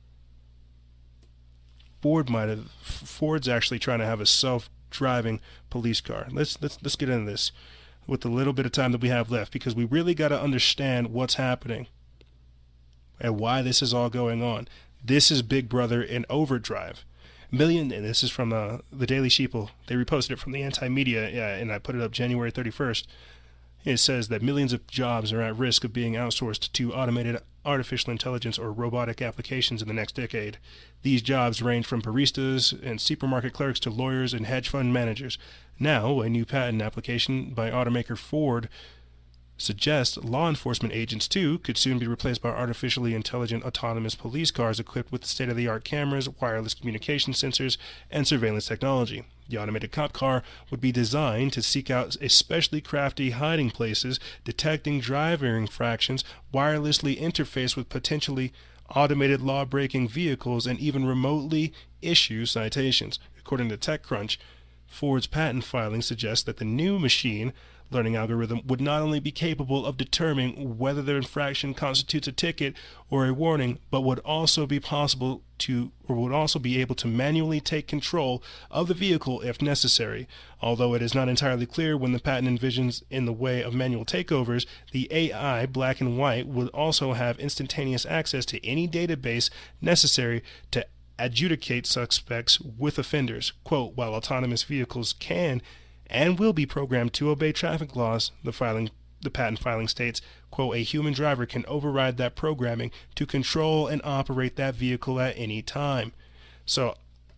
Ford's actually trying to have a self-driving police car. Let's get into this with the little bit of time that we have left, because we really got to understand what's happening and why this is all going on. This is Big Brother in overdrive. And this is from the Daily Sheeple. They reposted it from the Anti-Media, and I put it up January 31st. It says that millions of jobs are at risk of being outsourced to automated artificial intelligence or robotic applications in the next decade. These jobs range from baristas and supermarket clerks to lawyers and hedge fund managers. Now, a new patent application by automaker Ford suggests law enforcement agents, too, could soon be replaced by artificially intelligent autonomous police cars equipped with state-of-the-art cameras, wireless communication sensors, and surveillance technology. The automated cop car would be designed to seek out especially crafty hiding places, detecting driver infractions, wirelessly interface with potentially automated law-breaking vehicles, and even remotely issue citations. According to TechCrunch, Ford's patent filing suggests that the new machine learning algorithm would not only be capable of determining whether the infraction constitutes a ticket or a warning, but would also be able to manually take control of the vehicle if necessary. Although it is not entirely clear when the patent envisions in the way of manual takeovers, the AI, black and white, would also have instantaneous access to any database necessary to adjudicate suspects with offenders. Quote, while autonomous vehicles can and will be programmed to obey traffic laws, the patent filing states, quote, a human driver can override that programming to control and operate that vehicle at any time. So,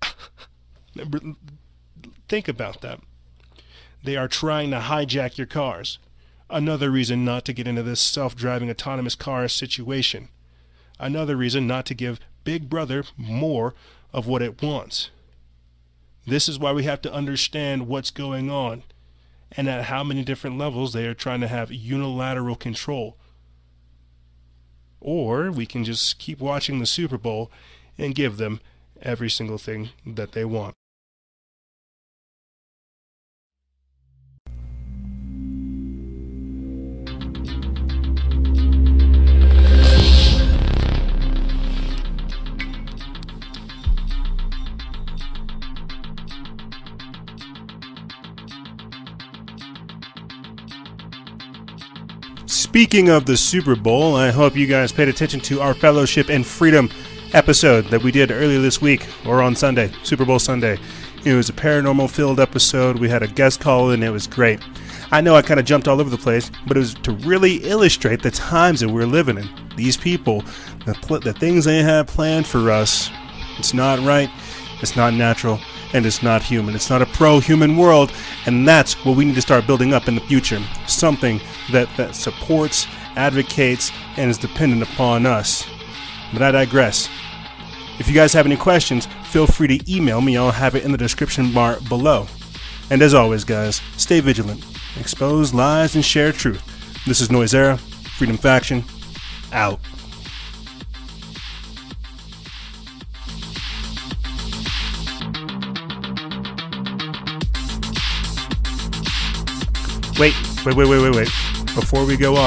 think about that. They are trying to hijack your cars. Another reason not to get into this self-driving autonomous car situation. Another reason not to give Big Brother more of what it wants. This is why we have to understand what's going on and at how many different levels they are trying to have unilateral control. Or we can just keep watching the Super Bowl and give them every single thing that they want. Speaking of the Super Bowl, I hope you guys paid attention to our Fellowship and Freedom episode that we did earlier this week, or on Sunday, Super Bowl Sunday. It was a paranormal-filled episode. We had a guest call, and it was great. I know I kind of jumped all over the place, but it was to really illustrate the times that we're living in. These people, the things they have planned for us, it's not right, it's not natural, and it's not human. It's not a pro-human world, and that's what we need to start building up in the future. Something that supports, advocates, and is dependent upon us. But I digress. If you guys have any questions, feel free to email me. I'll have it in the description bar below. And as always, guys, stay vigilant, expose lies, and share truth. This is Noisera, Freedom Faction, out. Wait. Before we go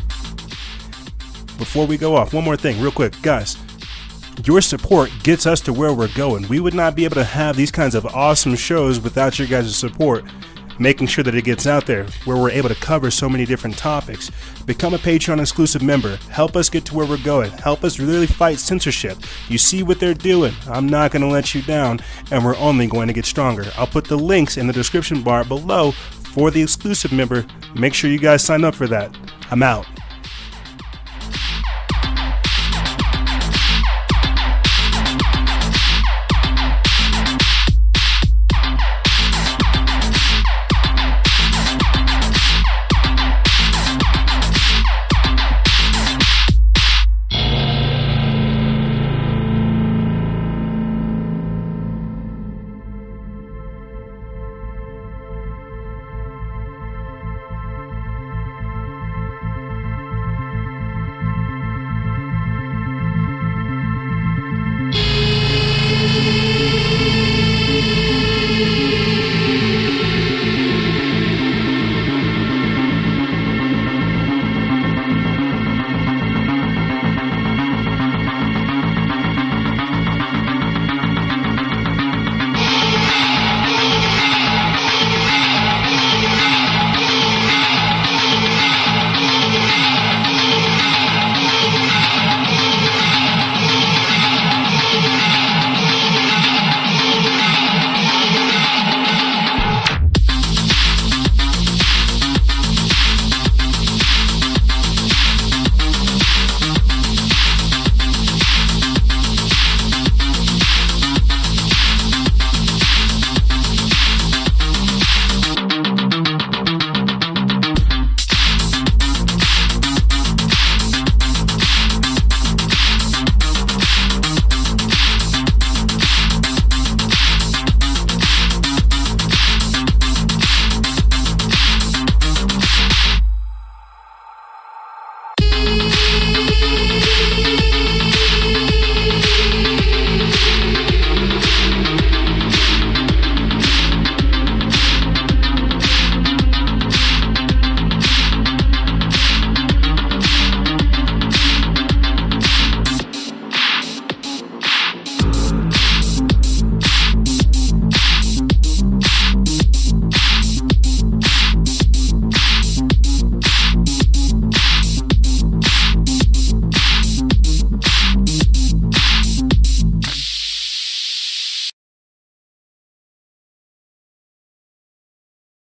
off, one more thing, real quick. Guys, your support gets us to where we're going. We would not be able to have these kinds of awesome shows without your guys' support, making sure that it gets out there, where we're able to cover so many different topics. Become a Patreon exclusive member. Help us get to where we're going. Help us really fight censorship. You see what they're doing. I'm not going to let you down, and we're only going to get stronger. I'll put the links in the description bar below for the exclusive member. Make sure you guys sign up for that. I'm out.